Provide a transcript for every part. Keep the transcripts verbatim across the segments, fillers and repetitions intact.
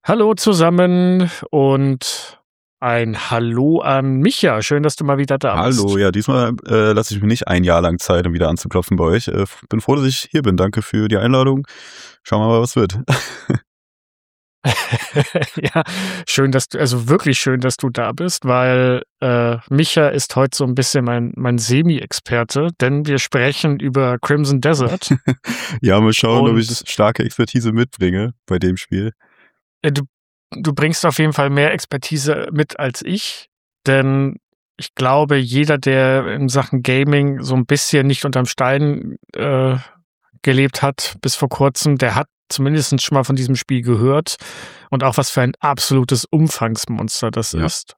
Hallo zusammen und ein Hallo an Micha. Schön, dass du mal wieder da bist. Hallo, ja, diesmal äh, lasse ich mir nicht ein Jahr lang Zeit, um wieder anzuklopfen bei euch. Äh, bin froh, dass ich hier bin. Danke für die Einladung. Schauen wir mal, was wird. Ja, schön, dass du, also wirklich schön, dass du da bist, weil äh, Micha ist heute so ein bisschen mein, mein Semi-Experte, denn wir sprechen über Crimson Desert. Ja, mal schauen, ob ich Und starke Expertise mitbringe bei dem Spiel. äh, du, du bringst auf jeden Fall mehr Expertise mit als ich, denn ich glaube, jeder, der in Sachen Gaming so ein bisschen nicht unterm Stein äh, gelebt hat bis vor kurzem, der hat zumindest schon mal von diesem Spiel gehört und auch was für ein absolutes Umfangsmonster das Ja. ist.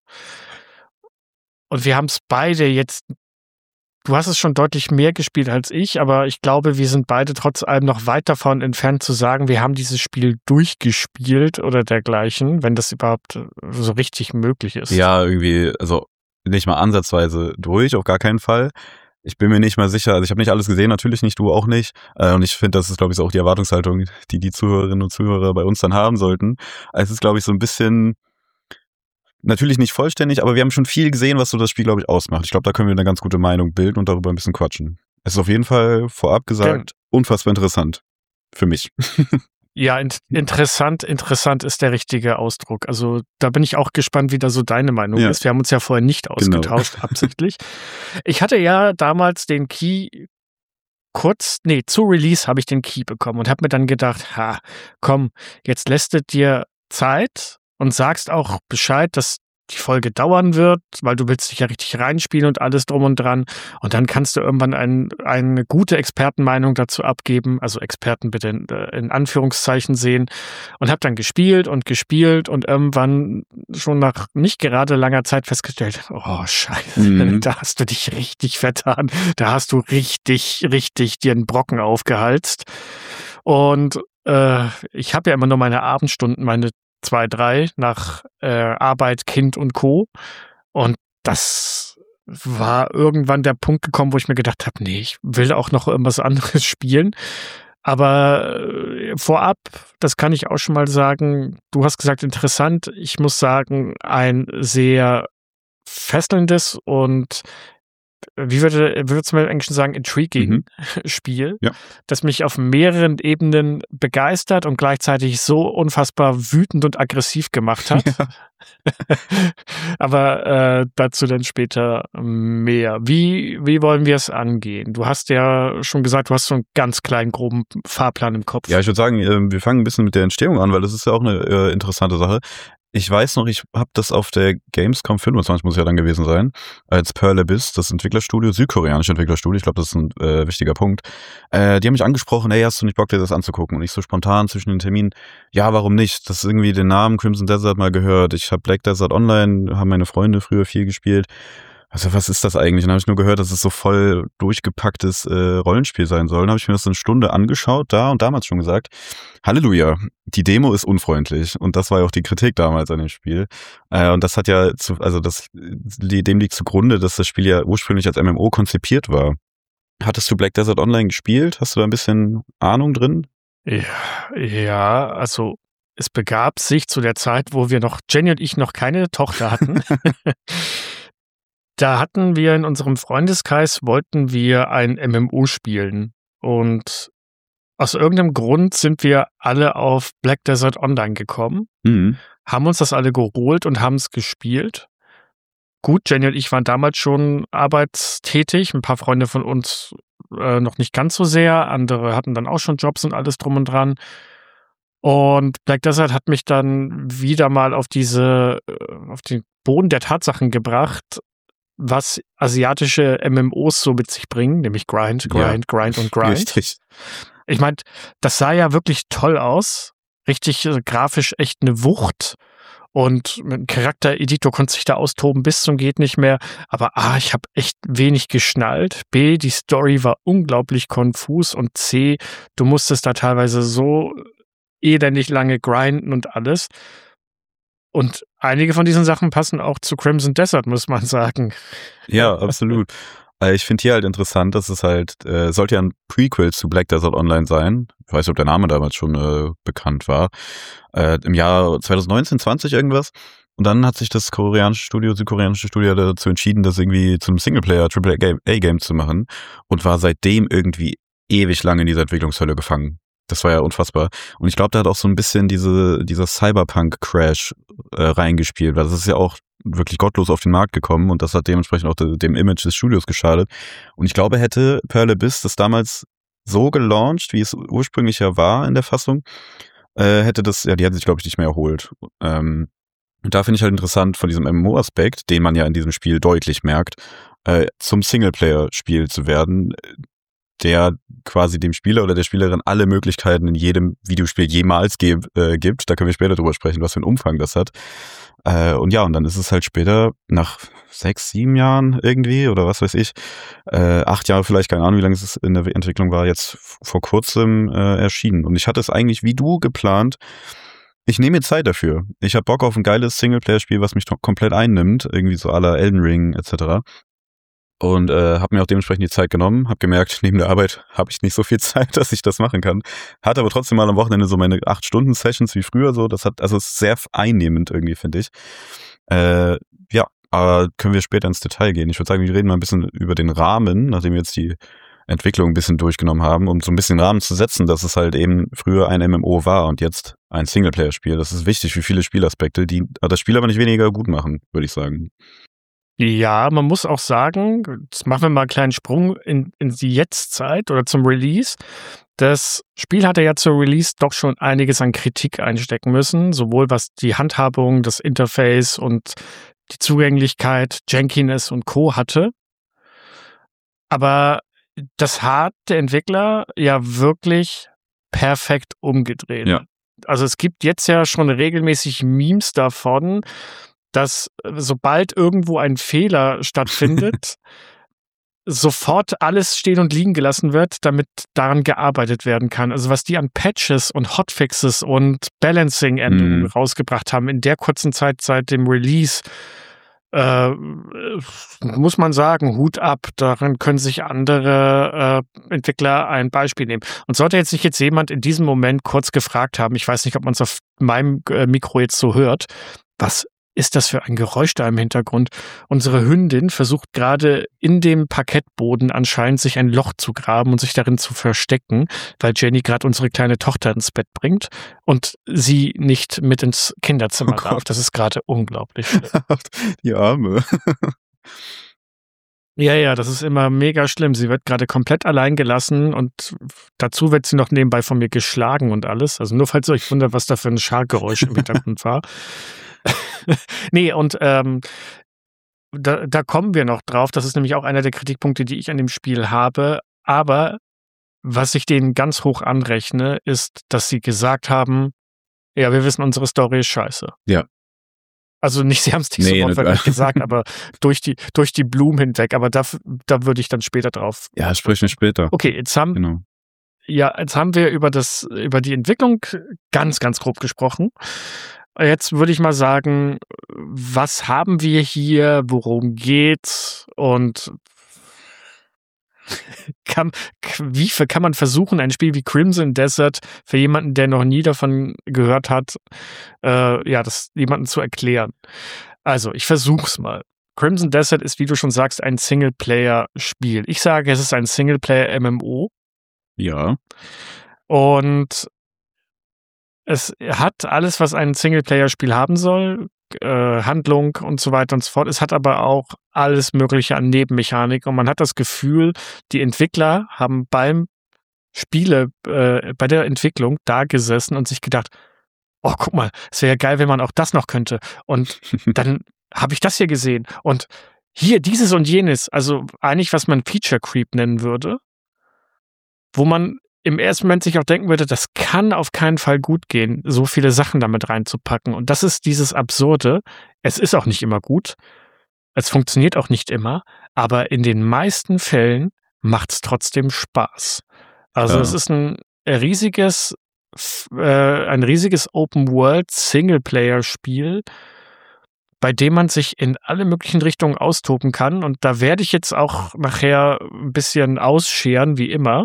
Und wir haben es beide jetzt, du hast es schon deutlich mehr gespielt als ich, aber ich glaube, wir sind beide trotz allem noch weit davon entfernt zu sagen, wir haben dieses Spiel durchgespielt oder dergleichen, wenn das überhaupt so richtig möglich ist. Ja, irgendwie, also nicht mal ansatzweise durch, auf gar keinen Fall. Ich bin mir nicht mal sicher, also ich habe nicht alles gesehen, natürlich nicht, du auch nicht. Äh, und ich finde, das ist, glaube ich, so auch die Erwartungshaltung, die die Zuhörerinnen und Zuhörer bei uns dann haben sollten. Es ist, glaube ich, so ein bisschen, natürlich nicht vollständig, aber wir haben schon viel gesehen, was so das Spiel, glaube ich, ausmacht. Ich glaube, da können wir eine ganz gute Meinung bilden und darüber ein bisschen quatschen. Es ist auf jeden Fall, vorab gesagt, unfassbar interessant. Für mich. Ja, in interessant, interessant ist der richtige Ausdruck. Also da bin ich auch gespannt, wie da so deine Meinung Ja. ist. Wir haben uns ja vorher nicht ausgetauscht, Genau. absichtlich. Ich hatte ja damals den Key kurz, nee, zu Release habe ich den Key bekommen und habe mir dann gedacht, ha, komm, jetzt lässt du dir Zeit und sagst auch Bescheid, dass die Folge dauern wird, weil du willst dich ja richtig reinspielen und alles drum und dran. Und dann kannst du irgendwann ein, eine gute Expertenmeinung dazu abgeben, also Experten bitte in, in Anführungszeichen sehen. Und habe dann gespielt und gespielt und irgendwann schon nach nicht gerade langer Zeit festgestellt, oh Scheiße, Mhm. da hast du dich richtig vertan. Da hast du richtig, richtig dir einen Brocken aufgehalst. Und äh, ich habe ja immer nur meine Abendstunden, meine zwei, drei nach äh, Arbeit, Kind und Co. Und das war irgendwann der Punkt gekommen, wo ich mir gedacht habe, nee, ich will auch noch irgendwas anderes spielen. Aber äh, vorab, das kann ich auch schon mal sagen, du hast gesagt, interessant. Ich muss sagen, ein sehr fesselndes und wie würde würde man im Englischen sagen, intriguing Mhm. Spiel, Ja. das mich auf mehreren Ebenen begeistert und gleichzeitig so unfassbar wütend und aggressiv gemacht hat. Ja. Aber äh, dazu dann später mehr. Wie, wie wollen wir es angehen? Du hast ja schon gesagt, du hast so einen ganz kleinen, groben Fahrplan im Kopf. Ja, ich würde sagen, äh, wir fangen ein bisschen mit der Entstehung an, weil das ist ja auch eine äh, interessante Sache. Ich weiß noch, ich habe das auf der Gamescom fünfundzwanzig, muss ja dann gewesen sein, als Pearl Abyss, das Entwicklerstudio, südkoreanische Entwicklerstudio, ich glaube, das ist ein äh, wichtiger Punkt. Äh, die haben mich angesprochen, hey, hast du nicht Bock, dir das anzugucken? Und ich so spontan zwischen den Terminen, ja, warum nicht? Das ist irgendwie den Namen Crimson Desert mal gehört. Ich habe Black Desert Online, haben meine Freunde früher viel gespielt. Also was ist das eigentlich? Und dann habe ich nur gehört, dass es so voll durchgepacktes äh, Rollenspiel sein soll. Dann habe ich mir das eine Stunde angeschaut, da und damals schon gesagt, Halleluja, die Demo ist unfreundlich. Und das war ja auch die Kritik damals an dem Spiel. Äh, und das hat ja, zu, also das, dem liegt zugrunde, dass das Spiel ja ursprünglich als M M O konzipiert war. Hattest du Black Desert Online gespielt? Hast du da ein bisschen Ahnung drin? Ja, ja, also es begab sich zu der Zeit, wo wir noch, Jenny und ich noch keine Tochter hatten. Da hatten wir in unserem Freundeskreis, wollten wir ein M M O spielen. Und aus irgendeinem Grund sind wir alle auf Black Desert Online gekommen, Mhm. haben uns das alle geholt und haben es gespielt. Gut, Jenny und ich waren damals schon arbeitstätig, ein paar Freunde von uns äh, noch nicht ganz so sehr, andere hatten dann auch schon Jobs und alles drum und dran. Und Black Desert hat mich dann wieder mal auf diese, äh, auf den Boden der Tatsachen gebracht, was asiatische M M Os so mit sich bringen, nämlich Grind, Grind, Ja. Grind und Grind. Richtig. Ich meine, das sah ja wirklich toll aus. Richtig äh, grafisch echt eine Wucht. Und mit dem Charaktereditor konnte sich da austoben bis zum geht nicht mehr. Aber A, ich habe echt wenig geschnallt. B, die Story war unglaublich konfus. Und C, du musstest da teilweise so elendig lange grinden und alles. Und einige von diesen Sachen passen auch zu Crimson Desert, muss man sagen. Ja, absolut. Äh, ich finde hier halt interessant, dass es halt, äh, sollte ja ein Prequel zu Black Desert Online sein. Ich weiß nicht, ob der Name damals schon äh, bekannt war. Äh, Im Jahr zwanzig neunzehn, zwanzig irgendwas. Und dann hat sich das koreanische Studio, südkoreanische Studio dazu entschieden, das irgendwie zum Singleplayer Triple A Game zu machen und war seitdem irgendwie ewig lange in dieser Entwicklungshölle gefangen. Das war ja unfassbar. Und ich glaube, da hat auch so ein bisschen diese, dieser Cyberpunk-Crash äh, reingespielt, weil das ist ja auch wirklich gottlos auf den Markt gekommen und das hat dementsprechend auch de, dem Image des Studios geschadet. Und ich glaube, hätte Pearl Abyss das damals so gelauncht, wie es ursprünglich ja war in der Fassung, äh, hätte das, ja, die hätten sich, glaube ich, nicht mehr erholt. Ähm, und da finde ich halt interessant von diesem M M O-Aspekt, den man ja in diesem Spiel deutlich merkt, äh, zum Singleplayer-Spiel zu werden, der quasi dem Spieler oder der Spielerin alle Möglichkeiten in jedem Videospiel jemals ge- äh, gibt. Da können wir später drüber sprechen, was für einen Umfang das hat. Äh, und ja, und dann ist es halt später, nach sechs, sieben Jahren irgendwie, oder was weiß ich, äh, acht Jahre vielleicht, keine Ahnung, wie lange es in der Entwicklung war, jetzt f- vor kurzem äh, erschienen. Und ich hatte es eigentlich wie du geplant, ich nehme mir Zeit dafür. Ich habe Bock auf ein geiles Singleplayer-Spiel, was mich to- komplett einnimmt, irgendwie so à la Elden Ring et cetera. Und äh, habe mir auch dementsprechend die Zeit genommen, habe gemerkt, neben der Arbeit habe ich nicht so viel Zeit, dass ich das machen kann. Hatte aber trotzdem mal am Wochenende so meine acht Stunden Sessions wie früher so. Das hat, also ist sehr einnehmend irgendwie, finde ich. Äh, ja, aber können wir später ins Detail gehen. Ich würde sagen, wir reden mal ein bisschen über den Rahmen, nachdem wir jetzt die Entwicklung ein bisschen durchgenommen haben, um so ein bisschen Rahmen zu setzen, dass es halt eben früher ein M M O war und jetzt ein Singleplayer-Spiel. Das ist wichtig für viele Spielaspekte, die das Spiel aber nicht weniger gut machen, würde ich sagen. Ja, man muss auch sagen, jetzt machen wir mal einen kleinen Sprung in, in die Jetztzeit oder zum Release. Das Spiel hatte ja zur Release doch schon einiges an Kritik einstecken müssen, sowohl was die Handhabung, das Interface und die Zugänglichkeit, Jankiness und Co. hatte. Aber das hat der Entwickler ja wirklich perfekt umgedreht. Ja. Also es gibt jetzt ja schon regelmäßig Memes davon, dass sobald irgendwo ein Fehler stattfindet, sofort alles stehen und liegen gelassen wird, damit daran gearbeitet werden kann. Also was die an Patches und Hotfixes und Balancing-Änderungen Mhm. rausgebracht haben in der kurzen Zeit seit dem Release, äh, muss man sagen, Hut ab. Daran können sich andere äh, Entwickler ein Beispiel nehmen. Und sollte jetzt sich jetzt jemand in diesem Moment kurz gefragt haben, ich weiß nicht, ob man es auf meinem äh, Mikro jetzt so hört, was ist das für ein Geräusch da im Hintergrund? Unsere Hündin versucht gerade in dem Parkettboden anscheinend sich ein Loch zu graben und sich darin zu verstecken, weil Jenny gerade unsere kleine Tochter ins Bett bringt und sie nicht mit ins Kinderzimmer Oh darf. Gott. Das ist gerade unglaublich schlimm. Die Arme. Ja, ja, das ist immer mega schlimm. Sie wird gerade komplett allein gelassen und dazu wird sie noch nebenbei von mir geschlagen und alles. Also nur falls ihr euch wundert, was da für ein Schargeräusch im Hintergrund war. Nee, und ähm, da, da kommen wir noch drauf. Das ist nämlich auch einer der Kritikpunkte, die ich an dem Spiel habe. Aber was ich denen ganz hoch anrechne, ist, dass sie gesagt haben, ja, wir wissen, unsere Story ist scheiße. Ja. Also nicht, sie haben es nicht Nee, so nicht wortwörtlich wahr. gesagt, aber durch die, durch die Blumen hinweg. Aber da, da würde ich dann später drauf. Ja, sprechen wir später. Okay, jetzt haben, Genau. ja, jetzt haben wir über das, über die Entwicklung ganz, ganz grob gesprochen. Jetzt würde ich mal sagen, was haben wir hier, worum geht's und kann, wie viel kann man versuchen, ein Spiel wie Crimson Desert für jemanden, der noch nie davon gehört hat, äh, ja, das jemandem zu erklären. Also, ich versuch's mal. Crimson Desert ist, wie du schon sagst, ein Singleplayer-Spiel. Ich sage, es ist ein Singleplayer-M M O. Ja. Und es hat alles, was ein Singleplayer-Spiel haben soll, äh, Handlung und so weiter und so fort. Es hat aber auch alles Mögliche an Nebenmechanik und man hat das Gefühl, die Entwickler haben beim Spiele, äh, bei der Entwicklung da gesessen und sich gedacht, oh, guck mal, es wäre ja geil, wenn man auch das noch könnte. Und dann habe ich das hier gesehen und hier dieses und jenes, also eigentlich, was man Feature Creep nennen würde, wo man im ersten Moment sich auch denken würde, das kann auf keinen Fall gut gehen, so viele Sachen damit reinzupacken. Und das ist dieses Absurde. Es ist auch nicht immer gut. Es funktioniert auch nicht immer. Aber in den meisten Fällen macht es trotzdem Spaß. Also Ja. es ist ein riesiges, äh, ein riesiges Open-World-Singleplayer-Spiel, bei dem man sich in alle möglichen Richtungen austoben kann. Und da werde ich jetzt auch nachher ein bisschen ausscheren, wie immer.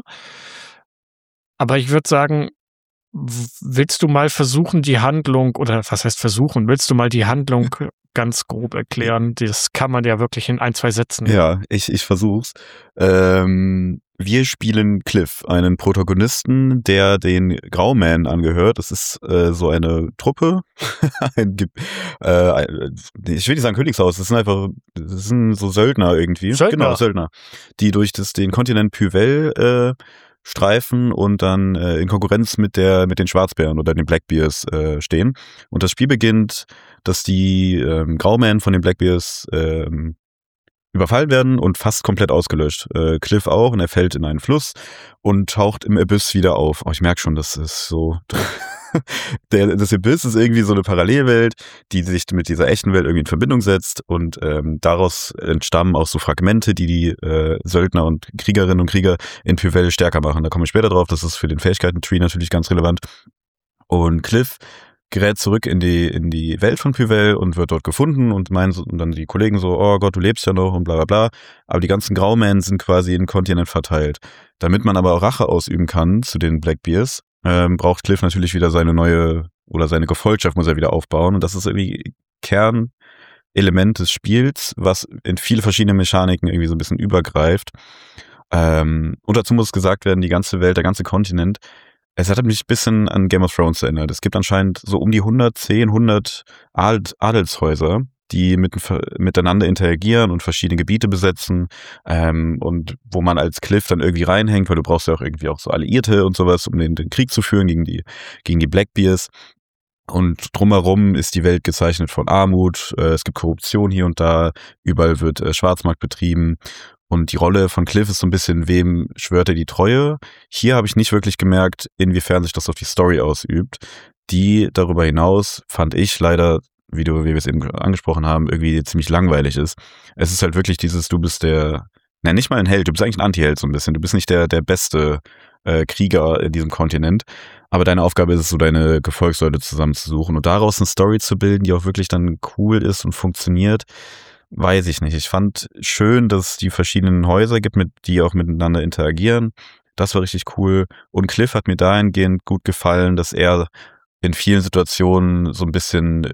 Aber ich würde sagen, willst du mal versuchen, die Handlung, oder was heißt versuchen, willst du mal die Handlung ganz grob erklären? Das kann man ja wirklich in ein, zwei Sätzen. Ja, ich, ich versuch's. Ähm, wir spielen Cliff, einen Protagonisten, der den Grauman angehört. Das ist äh, so eine Truppe. ein, äh, ich will nicht sagen Königshaus, das sind einfach, das sind so Söldner irgendwie. Söldner. Genau, Söldner. Die durch das, den Kontinent Pyvel äh, streifen und dann äh, in Konkurrenz mit der mit den Schwarzbären oder den Blackbears äh, stehen. Und das Spiel beginnt, dass die ähm, Graumen von den Blackbears ähm, überfallen werden und fast komplett ausgelöscht. Äh, Cliff auch, und er fällt in einen Fluss und taucht im Abyss wieder auf. Oh, ich merke schon, das ist so... Der, das Abyss ist irgendwie so eine Parallelwelt, die sich mit dieser echten Welt irgendwie in Verbindung setzt, und ähm, daraus entstammen auch so Fragmente, die die äh, Söldner und Kriegerinnen und Krieger in Pyvel stärker machen. Da komme ich später drauf, das ist für den Fähigkeiten-Tree natürlich ganz relevant. Und Cliff gerät zurück in die in die Welt von Pyvel und wird dort gefunden, und meinen so, und dann die Kollegen so, oh Gott, du lebst ja noch und bla bla bla. Aber die ganzen Graumen sind quasi in den Kontinent verteilt. Damit man aber auch Rache ausüben kann zu den Blackbears, ähm, braucht Cliff natürlich wieder seine neue, oder seine Gefolgschaft muss er wieder aufbauen. Und das ist irgendwie Kernelement des Spiels, was in viele verschiedene Mechaniken irgendwie so ein bisschen übergreift. Ähm, und dazu muss gesagt werden, die ganze Welt, der ganze Kontinent, es hat mich ein bisschen an Game of Thrones erinnert. Es gibt anscheinend so um die hundertzehn, hundert Adelshäuser, die mit, miteinander interagieren und verschiedene Gebiete besetzen, ähm, und wo man als Cliff dann irgendwie reinhängt, weil du brauchst ja auch irgendwie auch so Alliierte und sowas, um den, den Krieg zu führen gegen die, gegen die Blackbears. Und drumherum ist die Welt gezeichnet von Armut, äh, es gibt Korruption hier und da, überall wird äh, Schwarzmarkt betrieben. Und die Rolle von Cliff ist so ein bisschen, wem schwört er die Treue? Hier habe ich nicht wirklich gemerkt, inwiefern sich das auf die Story ausübt. Die darüber hinaus, fand ich leider, wie du, wie wir es eben angesprochen haben, irgendwie ziemlich langweilig ist. Es ist halt wirklich dieses, du bist der, nein, nicht mal ein Held, du bist eigentlich ein Anti-Held so ein bisschen. Du bist nicht der, der beste äh, Krieger in diesem Kontinent. Aber deine Aufgabe ist es so, deine Gefolgsleute zusammenzusuchen und daraus eine Story zu bilden, die auch wirklich dann cool ist und funktioniert. Weiß ich nicht. Ich fand schön, dass es die verschiedenen Häuser gibt, mit die auch miteinander interagieren. Das war richtig cool. Und Cliff hat mir dahingehend gut gefallen, dass er in vielen Situationen so ein bisschen,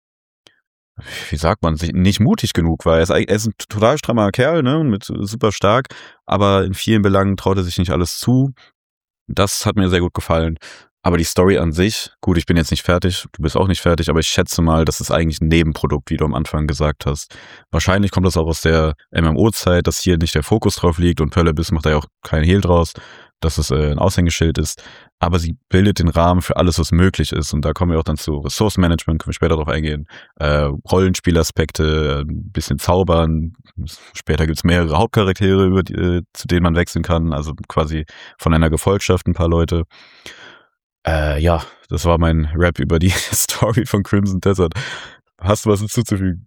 wie sagt man, nicht mutig genug war. Er ist, er ist ein total strammer Kerl, ne, mit super stark, aber in vielen Belangen traut er sich nicht alles zu. Das hat mir sehr gut gefallen. Aber die Story an sich, gut, ich bin jetzt nicht fertig, du bist auch nicht fertig, aber ich schätze mal, das ist eigentlich ein Nebenprodukt, wie du am Anfang gesagt hast. Wahrscheinlich kommt das auch aus der M M O-Zeit, dass hier nicht der Fokus drauf liegt, und Pearl Abyss macht da ja auch keinen Hehl draus, dass es äh, ein Aushängeschild ist. Aber sie bildet den Rahmen für alles, was möglich ist. Und da kommen wir auch dann zu Ressourcenmanagement, können wir später drauf eingehen. Äh, Rollenspielaspekte, ein bisschen Zaubern. Später gibt's mehrere Hauptcharaktere, über die, äh, zu denen man wechseln kann. Also quasi von einer Gefolgschaft ein paar Leute. Äh, ja, das war mein Rap über die Story von Crimson Desert. Hast du was hinzuzufügen?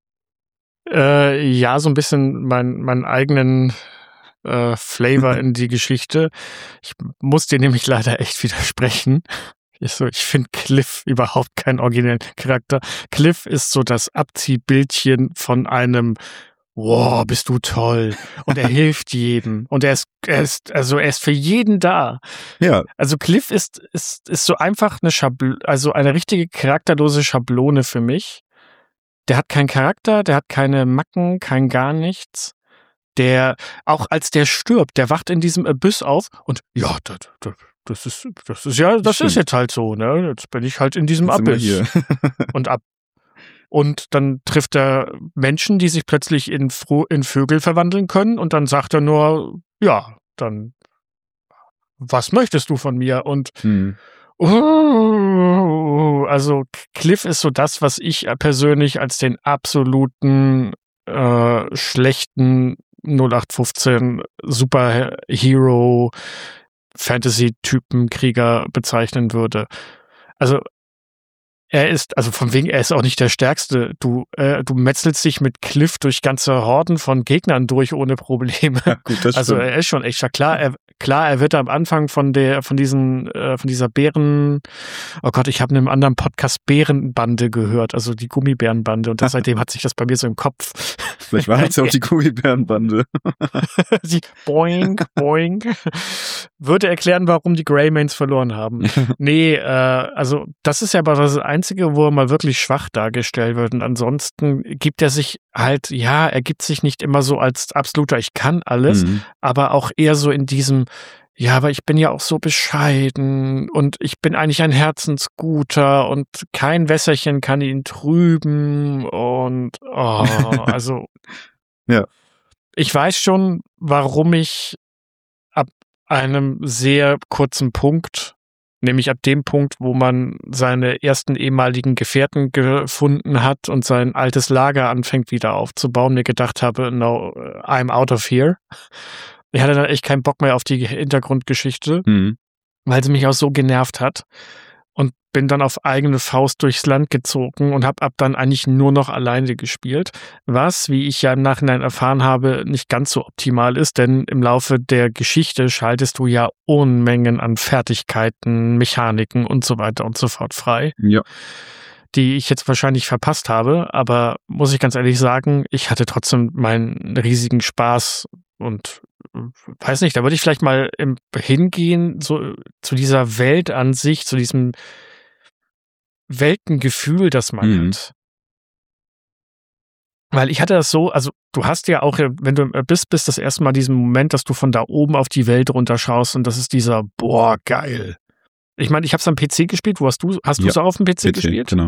Äh, ja, so ein bisschen mein, meinen eigenen äh, Flavor in die Geschichte. Ich muss dir nämlich leider echt widersprechen. Ich, so, ich finde Cliff überhaupt keinen originellen Charakter. Cliff ist so das Abziehbildchen von einem wow, bist du toll. Und er hilft jedem. Und er ist, er ist, also er ist für jeden da. Ja. Also Cliff ist, ist, ist so einfach eine Schablone, also eine richtige charakterlose Schablone für mich. Der hat keinen Charakter, der hat keine Macken, kein gar nichts. Der, auch als der stirbt, der wacht in diesem Abyss auf und ja, das, das, das ist, das ist ja, das Stimmt. ist jetzt halt so, ne? Jetzt bin ich halt in diesem Jetzt sind wir Abyss. hier. Und ab Und dann trifft er Menschen, die sich plötzlich in, Fro- in Vögel verwandeln können. Und dann sagt er nur, ja, dann, was möchtest du von mir? Und Hm. uh, also Cliff ist so das, was ich persönlich als den absoluten äh, schlechten null acht fünfzehn Superhero Fantasy-Typen Krieger bezeichnen würde. Also er ist, also von wegen, er ist auch nicht der Stärkste. Du, äh, du metzelst dich mit Cliff durch ganze Horden von Gegnern durch ohne Probleme. Ja, gut, das Also stimmt. er ist schon echt, ja klar, er, klar, er wird am Anfang von der, von diesen, äh, von dieser Bären, oh Gott, ich habe in einem anderen Podcast Bärenbande gehört, also die Gummibärenbande, und das, seitdem hat sich das bei mir so im Kopf. Vielleicht war es ja auch die Gummibärenbande. Die Boing, Boing. Würde erklären, warum die Greymanes verloren haben. Nee, äh, also das ist ja aber das Einzige, wo er mal wirklich schwach dargestellt wird. Und ansonsten gibt er sich halt, ja, er gibt sich nicht immer so als absoluter Ich kann alles, Mhm. aber auch eher so in diesem, ja, aber ich bin ja auch so bescheiden und ich bin eigentlich ein Herzensguter und kein Wässerchen kann ihn trüben und oh, also Ja. ich weiß schon, warum ich ab einem sehr kurzen Punkt, nämlich ab dem Punkt, wo man seine ersten ehemaligen Gefährten gefunden hat und sein altes Lager anfängt wieder aufzubauen, mir gedacht habe, no, I'm out of here. Ich hatte dann echt keinen Bock mehr auf die Hintergrundgeschichte, Mhm. weil sie mich auch so genervt hat, und bin dann auf eigene Faust durchs Land gezogen und habe ab dann eigentlich nur noch alleine gespielt, was, wie ich ja im Nachhinein erfahren habe, nicht ganz so optimal ist, denn im Laufe der Geschichte schaltest du ja Unmengen an Fertigkeiten, Mechaniken und so weiter und so fort frei, Ja. die ich jetzt wahrscheinlich verpasst habe, aber muss ich ganz ehrlich sagen, ich hatte trotzdem meinen riesigen Spaß und äh, weiß nicht, da würde ich vielleicht mal im, hingehen, so zu dieser Welt an sich, zu diesem Weltengefühl, das man Mhm. hat. Weil ich hatte das so, also du hast ja auch, äh, wenn du im Abyss bist, das erste Mal diesen Moment, dass du von da oben auf die Welt runterschaust, und das ist dieser, boah, geil. Ich meine, ich habe es am P C gespielt, wo hast du, hast du Ja, es auch auf dem P C P C, gespielt? genau.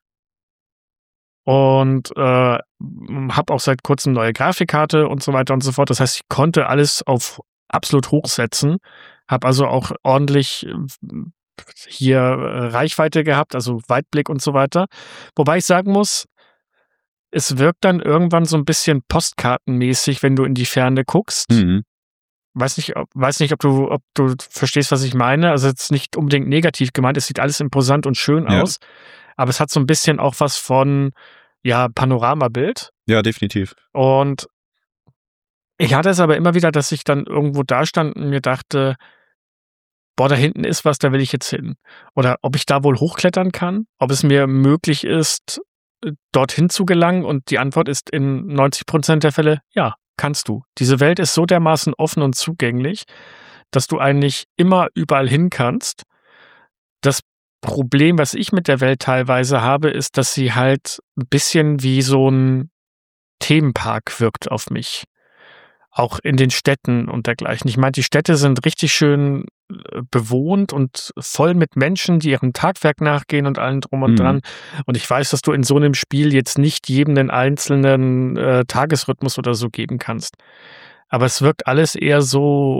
Und äh, habe auch seit kurzem neue Grafikkarte und so weiter und so fort. Das heißt, ich konnte alles auf absolut hochsetzen. Habe also auch ordentlich äh, hier äh, Reichweite gehabt, also Weitblick und so weiter. Wobei ich sagen muss, es wirkt dann irgendwann so ein bisschen postkartenmäßig, wenn du in die Ferne guckst. Mhm. Weiß nicht, ob, weiß nicht, ob du, ob du verstehst, was ich meine. Also jetzt nicht unbedingt negativ gemeint. Es sieht alles imposant und schön Ja. aus. Aber es hat so ein bisschen auch was von, ja, Panoramabild. Ja, definitiv. Und ich hatte es aber immer wieder, dass ich dann irgendwo da stand und mir dachte, boah, da hinten ist was, da will ich jetzt hin. Oder ob ich da wohl hochklettern kann, ob es mir möglich ist, äh, dorthin zu gelangen. Und die Antwort ist in neunzig Prozent der Fälle, ja, kannst du. Diese Welt ist so dermaßen offen und zugänglich, dass du eigentlich immer überall hin kannst. Das Problem, was ich mit der Welt teilweise habe, ist, dass sie halt ein bisschen wie so ein Themenpark wirkt auf mich. Auch in den Städten und dergleichen. Ich meine, die Städte sind richtig schön äh, bewohnt und voll mit Menschen, die ihrem Tagwerk nachgehen und allem drum und Mhm. dran. Und ich weiß, dass du in so einem Spiel jetzt nicht jedem den einzelnen äh, Tagesrhythmus oder so geben kannst. Aber es wirkt alles eher so,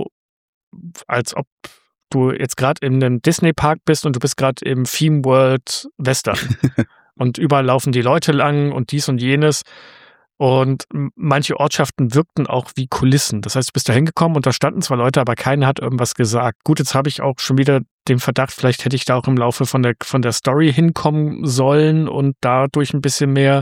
als ob du jetzt gerade in einem Disney-Park bist und du bist gerade im Theme World Western. Und überall laufen die Leute lang und dies und jenes. Und m- manche Ortschaften wirkten auch wie Kulissen. Das heißt, du bist da hingekommen und da standen zwar Leute, aber keiner hat irgendwas gesagt. Gut, jetzt habe ich auch schon wieder den Verdacht, vielleicht hätte ich da auch im Laufe von der, von der Story hinkommen sollen und dadurch ein bisschen mehr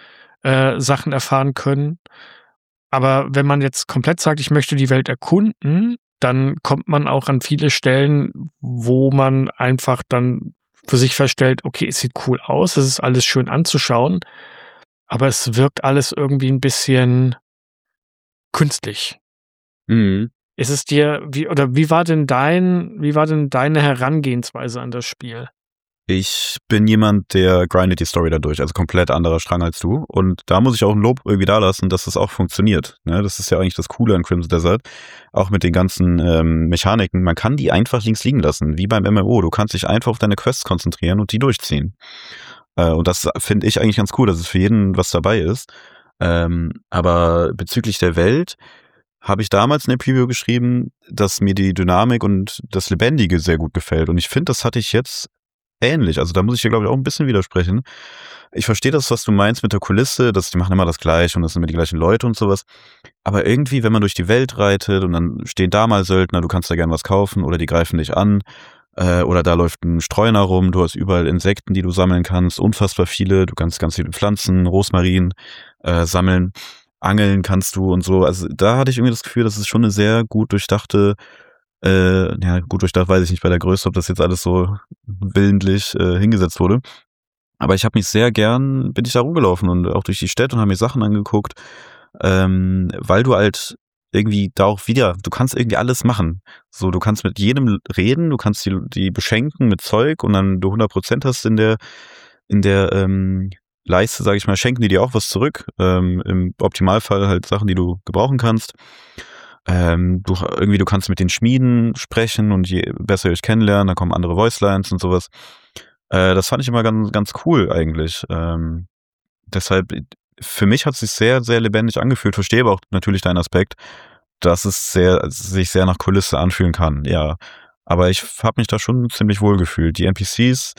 äh, Sachen erfahren können. Aber wenn man jetzt komplett sagt, ich möchte die Welt erkunden, dann kommt man auch an viele Stellen, wo man einfach dann für sich feststellt, okay, es sieht cool aus, es ist alles schön anzuschauen, aber es wirkt alles irgendwie ein bisschen künstlich. Mhm. Ist es dir, wie, oder wie war denn dein, wie war denn deine Herangehensweise an das Spiel? Ich bin jemand, der grindet die Story dadurch, also komplett anderer Strang als du. Und da muss ich auch ein Lob irgendwie da lassen, dass das auch funktioniert. Ne? Das ist ja eigentlich das Coole an Crimson Desert. Auch mit den ganzen ähm, Mechaniken. Man kann die einfach links liegen lassen, wie beim M M O. Du kannst dich einfach auf deine Quests konzentrieren und die durchziehen. Äh, und das finde ich eigentlich ganz cool, dass es für jeden was dabei ist. Ähm, aber bezüglich der Welt habe ich damals in der Preview geschrieben, dass mir die Dynamik und das Lebendige sehr gut gefällt. Und ich finde, das hatte ich jetzt ähnlich. Also da muss ich ja, glaube ich, auch ein bisschen widersprechen. Ich verstehe das, was du meinst mit der Kulisse, dass die machen immer das Gleiche und das sind immer die gleichen Leute und sowas. Aber irgendwie, wenn man durch die Welt reitet und dann stehen da mal Söldner, du kannst da gerne was kaufen oder die greifen dich an äh, oder da läuft ein Streuner rum, du hast überall Insekten, die du sammeln kannst, unfassbar viele, du kannst ganz viele Pflanzen, Rosmarin äh, sammeln, angeln kannst du und so. Also da hatte ich irgendwie das Gefühl, das ist schon eine sehr gut durchdachte Äh, ja, gut durchdacht weiß ich nicht bei der Größe, ob das jetzt alles so willentlich äh, hingesetzt wurde. Aber ich habe mich sehr gern, bin ich da rumgelaufen und auch durch die Städte und habe mir Sachen angeguckt, ähm, weil du halt irgendwie da auch wieder, du kannst irgendwie alles machen. So, du kannst mit jedem reden, du kannst die, die beschenken mit Zeug und dann du hundert Prozent hast in der, in der ähm, Leiste, sage ich mal, schenken die dir auch was zurück. Ähm, im Optimalfall halt Sachen, die du gebrauchen kannst. Ähm, du irgendwie, du kannst mit den Schmieden sprechen und je besser ihr euch kennenlernen, dann kommen andere Voicelines und sowas. Äh, das fand ich immer ganz, ganz cool eigentlich. Ähm, deshalb, für mich hat es sich sehr, sehr lebendig angefühlt. Verstehe aber auch natürlich deinen Aspekt, dass es sehr, sich sehr nach Kulisse anfühlen kann. Ja, aber ich habe mich da schon ziemlich wohl gefühlt. Die N P Cs,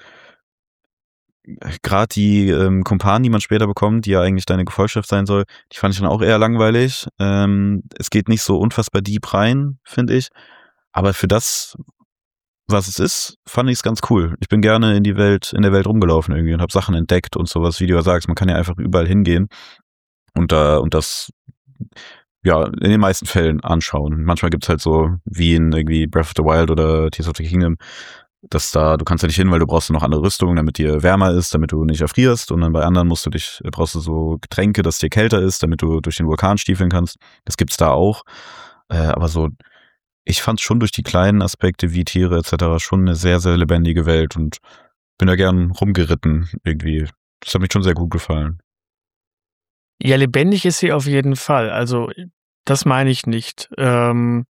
gerade die ähm, Kumpanen, die man später bekommt, die ja eigentlich deine Gefolgschaft sein soll, die fand ich dann auch eher langweilig. Ähm, es geht nicht so unfassbar deep rein, finde ich. Aber für das, was es ist, fand ich es ganz cool. Ich bin gerne in die Welt, in der Welt rumgelaufen irgendwie und habe Sachen entdeckt und sowas, wie du ja sagst, man kann ja einfach überall hingehen und da und das ja in den meisten Fällen anschauen. Manchmal gibt's halt so wie in irgendwie Breath of the Wild oder Tears of the Kingdom, dass da du kannst ja nicht hin, weil du brauchst noch andere Rüstung, damit dir wärmer ist, damit du nicht erfrierst, und dann bei anderen musst du dich brauchst du so Getränke, dass dir kälter ist, damit du durch den Vulkan stiefeln kannst. Das gibt's da auch, äh, aber so ich fand schon durch die kleinen Aspekte wie Tiere et cetera schon eine sehr, sehr lebendige Welt und bin da gern rumgeritten irgendwie. Das hat mir schon sehr gut gefallen. Ja, lebendig ist sie auf jeden Fall. Also, das meine ich nicht. Ähm,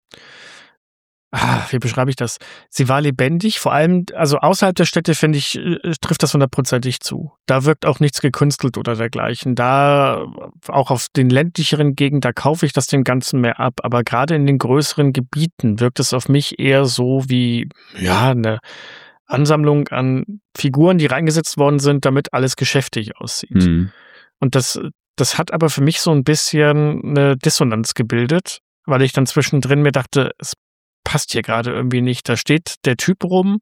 ah, wie beschreibe ich das? Sie war lebendig, vor allem, also außerhalb der Städte, finde ich, äh, trifft das hundertprozentig zu. Da wirkt auch nichts gekünstelt oder dergleichen. Da, auch auf den ländlicheren Gegenden, da kaufe ich das dem Ganzen mehr ab. Aber gerade in den größeren Gebieten wirkt es auf mich eher so wie, ja, eine Ansammlung an Figuren, die reingesetzt worden sind, damit alles geschäftig aussieht. Mhm. Und das, das hat aber für mich so ein bisschen eine Dissonanz gebildet, weil ich dann zwischendrin mir dachte, es passt hier gerade irgendwie nicht. Da steht der Typ rum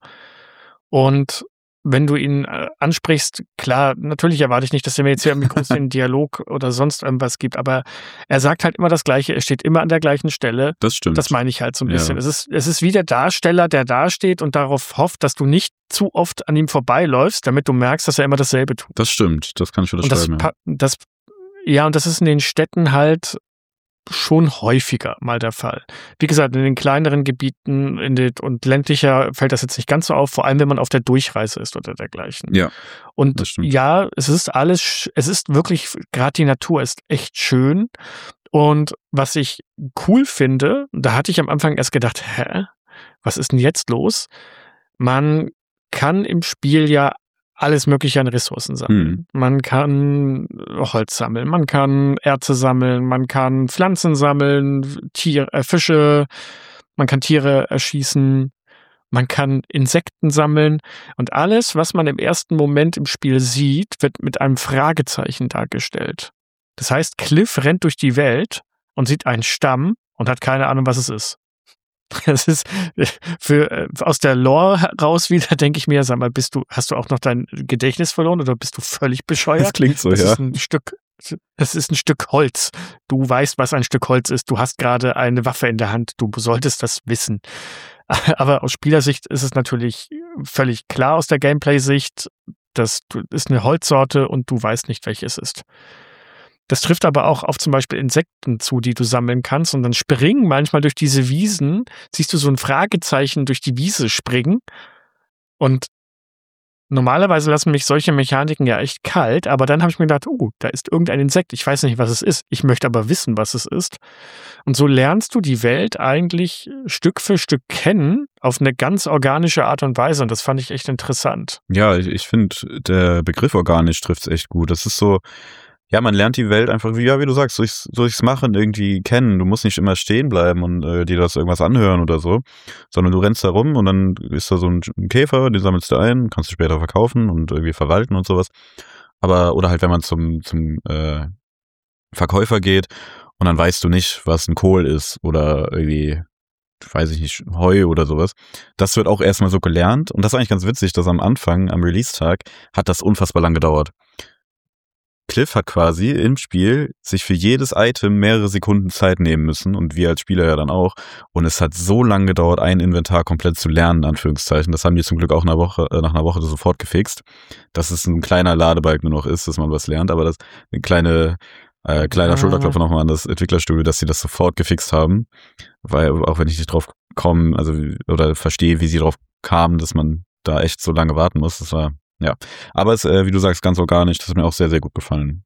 und wenn du ihn äh, ansprichst, klar, natürlich erwarte ich nicht, dass er mir jetzt hier irgendwie groß den Dialog oder sonst irgendwas gibt, aber er sagt halt immer das Gleiche, er steht immer an der gleichen Stelle. Das stimmt. Das meine ich halt so ein Ja. bisschen. Es ist, es ist wie der Darsteller, der da steht und darauf hofft, dass du nicht zu oft an ihm vorbeiläufst, damit du merkst, dass er immer dasselbe tut. Das stimmt, das kann ich Und das, unterschreiben. Ja. pa- das, ja, und das ist in den Städten halt schon häufiger mal der Fall. Wie gesagt, in den kleineren Gebieten in den, und ländlicher fällt das jetzt nicht ganz so auf, vor allem wenn man auf der Durchreise ist oder dergleichen. Ja, Und das stimmt. ja, es ist alles, sch- es ist wirklich, gerade die Natur ist echt schön. Und was ich cool finde, da hatte ich am Anfang erst gedacht, hä, was ist denn jetzt los? Man kann im Spiel ja alles Mögliche an Ressourcen sammeln. Mhm. Man kann Holz sammeln, man kann Erze sammeln, man kann Pflanzen sammeln, Tier, äh, Fische, man kann Tiere erschießen, man kann Insekten sammeln und alles, was man im ersten Moment im Spiel sieht, wird mit einem Fragezeichen dargestellt. Das heißt, Cliff rennt durch die Welt und sieht einen Stamm und hat keine Ahnung, was es ist. Das ist für äh, aus der Lore heraus wieder, denke ich mir, sag mal, bist du, hast du auch noch dein Gedächtnis verloren oder bist du völlig bescheuert? Das klingt so, Das ja. ist ein Stück, das ist ein Stück Holz. Du weißt, was ein Stück Holz ist. Du hast gerade eine Waffe in der Hand. Du solltest das wissen. Aber aus Spielersicht ist es natürlich völlig klar aus der Gameplay-Sicht, dass du ist eine Holzsorte und du weißt nicht, welche es ist. Das trifft aber auch auf zum Beispiel Insekten zu, die du sammeln kannst. Und dann springen manchmal durch diese Wiesen, siehst du so ein Fragezeichen durch die Wiese springen. Und normalerweise lassen mich solche Mechaniken ja echt kalt, aber dann habe ich mir gedacht, oh, da ist irgendein Insekt. Ich weiß nicht, was es ist. Ich möchte aber wissen, was es ist. Und so lernst du die Welt eigentlich Stück für Stück kennen, auf eine ganz organische Art und Weise. Und das fand ich echt interessant. Ja, ich, ich finde, der Begriff organisch trifft's echt gut. Das ist so, ja, man lernt die Welt einfach, wie, ja, wie du sagst, durchs, durchs Machen irgendwie kennen. Du musst nicht immer stehen bleiben und äh, dir das irgendwas anhören oder so, sondern du rennst da rum und dann ist da so ein, ein Käfer, den sammelst du ein, kannst du später verkaufen und irgendwie verwalten und sowas. Aber, oder halt, wenn man zum, zum äh, Verkäufer geht und dann weißt du nicht, was ein Kohl ist oder irgendwie, weiß ich nicht, Heu oder sowas. Das wird auch erstmal so gelernt und das ist eigentlich ganz witzig, dass am Anfang, am Release-Tag, hat das unfassbar lang gedauert. Cliff hat quasi im Spiel sich für jedes Item mehrere Sekunden Zeit nehmen müssen und wir als Spieler ja dann auch. Und es hat so lange gedauert, ein Inventar komplett zu lernen, in Anführungszeichen. Das haben die zum Glück auch eine Woche, äh, nach einer Woche sofort gefixt, dass es ein kleiner Ladebalken nur noch ist, dass man was lernt, aber das eine kleine äh, kleiner Ah. Schulterklopfer nochmal an das Entwicklerstudio, dass sie das sofort gefixt haben, weil auch wenn ich nicht drauf komme, also oder verstehe, wie sie drauf kamen, dass man da echt so lange warten muss, das war ja, aber es, äh, wie du sagst, ganz organisch, das hat mir auch sehr, sehr gut gefallen.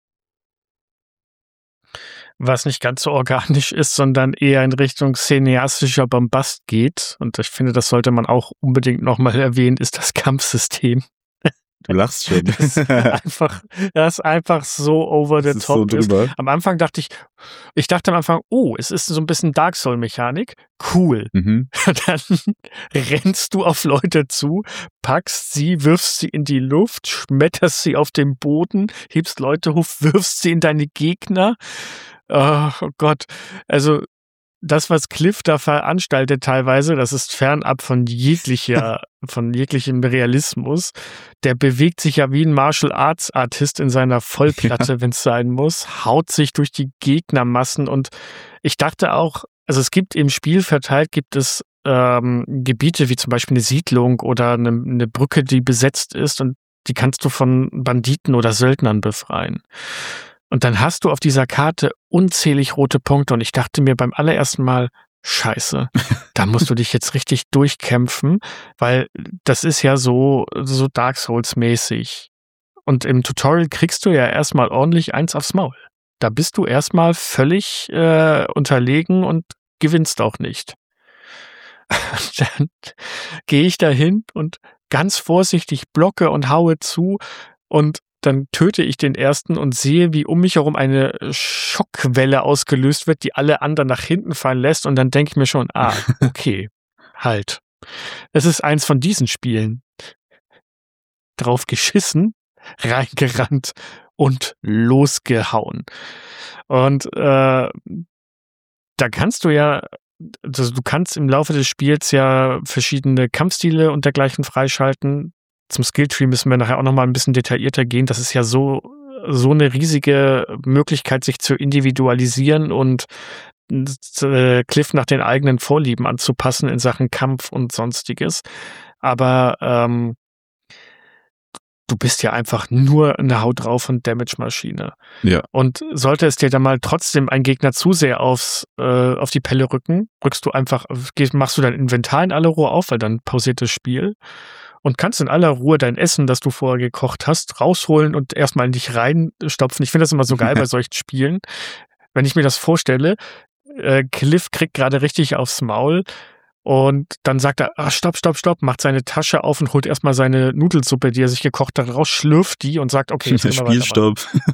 Was nicht ganz so organisch ist, sondern eher in Richtung cineastischer Bombast geht. Und ich finde, das sollte man auch unbedingt nochmal erwähnen, ist das Kampfsystem. Du lachst schon. Das ist einfach, das ist einfach so over the Das ist top. so drüber. Ist. Am Anfang dachte ich, ich dachte am Anfang, oh, es ist so ein bisschen Dark Soul-Mechanik. Cool. Mhm. Dann rennst du auf Leute zu, packst sie, wirfst sie in die Luft, schmetterst sie auf den Boden, hebst Leute hoch, wirfst sie in deine Gegner. Oh, oh Gott. Also das, was Cliff da veranstaltet teilweise, das ist fernab von jeglicher, von jeglichem Realismus. Der bewegt sich ja wie ein Martial Arts Artist in seiner Vollplatte, ja. wenn es sein muss, haut sich durch die Gegnermassen und ich dachte auch, also es gibt im Spiel verteilt, gibt es ähm, Gebiete wie zum Beispiel eine Siedlung oder eine, eine Brücke, die besetzt ist und die kannst du von Banditen oder Söldnern befreien. Und dann hast du auf dieser Karte unzählig rote Punkte und ich dachte mir beim allerersten Mal, scheiße, da musst du dich jetzt richtig durchkämpfen, weil das ist ja so, so Dark Souls mäßig. Und im Tutorial kriegst du ja erstmal ordentlich eins aufs Maul. Da bist du erstmal völlig äh, unterlegen und gewinnst auch nicht. Dann gehe ich dahin und ganz vorsichtig blocke und haue zu und dann töte ich den ersten und sehe, wie um mich herum eine Schockwelle ausgelöst wird, die alle anderen nach hinten fallen lässt. Und dann denke ich mir schon, ah, okay, halt. Es ist eins von diesen Spielen. Drauf geschissen, reingerannt und losgehauen. Und äh, da kannst du ja, also du kannst im Laufe des Spiels ja verschiedene Kampfstile und dergleichen freischalten. Zum Skilltree müssen wir nachher auch noch mal ein bisschen detaillierter gehen. Das ist ja so, so eine riesige Möglichkeit, sich zu individualisieren und äh, Cliff nach den eigenen Vorlieben anzupassen in Sachen Kampf und Sonstiges. Aber ähm, du bist ja einfach nur eine Haut drauf und Damage-Maschine. Ja. Und sollte es dir dann mal trotzdem ein Gegner zu sehr aufs, äh, auf die Pelle rücken, rückst du einfach, gehst, machst du dein Inventar in aller Ruhe auf, weil dann pausiert das Spiel. Und kannst in aller Ruhe dein Essen, das du vorher gekocht hast, rausholen und erstmal in dich reinstopfen. Ich finde das immer so geil bei solchen Spielen. Wenn ich mir das vorstelle, äh, Cliff kriegt gerade richtig aufs Maul und dann sagt er, ah, stopp, stopp, stopp, macht seine Tasche auf und holt erstmal seine Nudelsuppe, die er sich gekocht hat, raus, schlürft die und sagt, okay, jetzt können wir Spielstopp.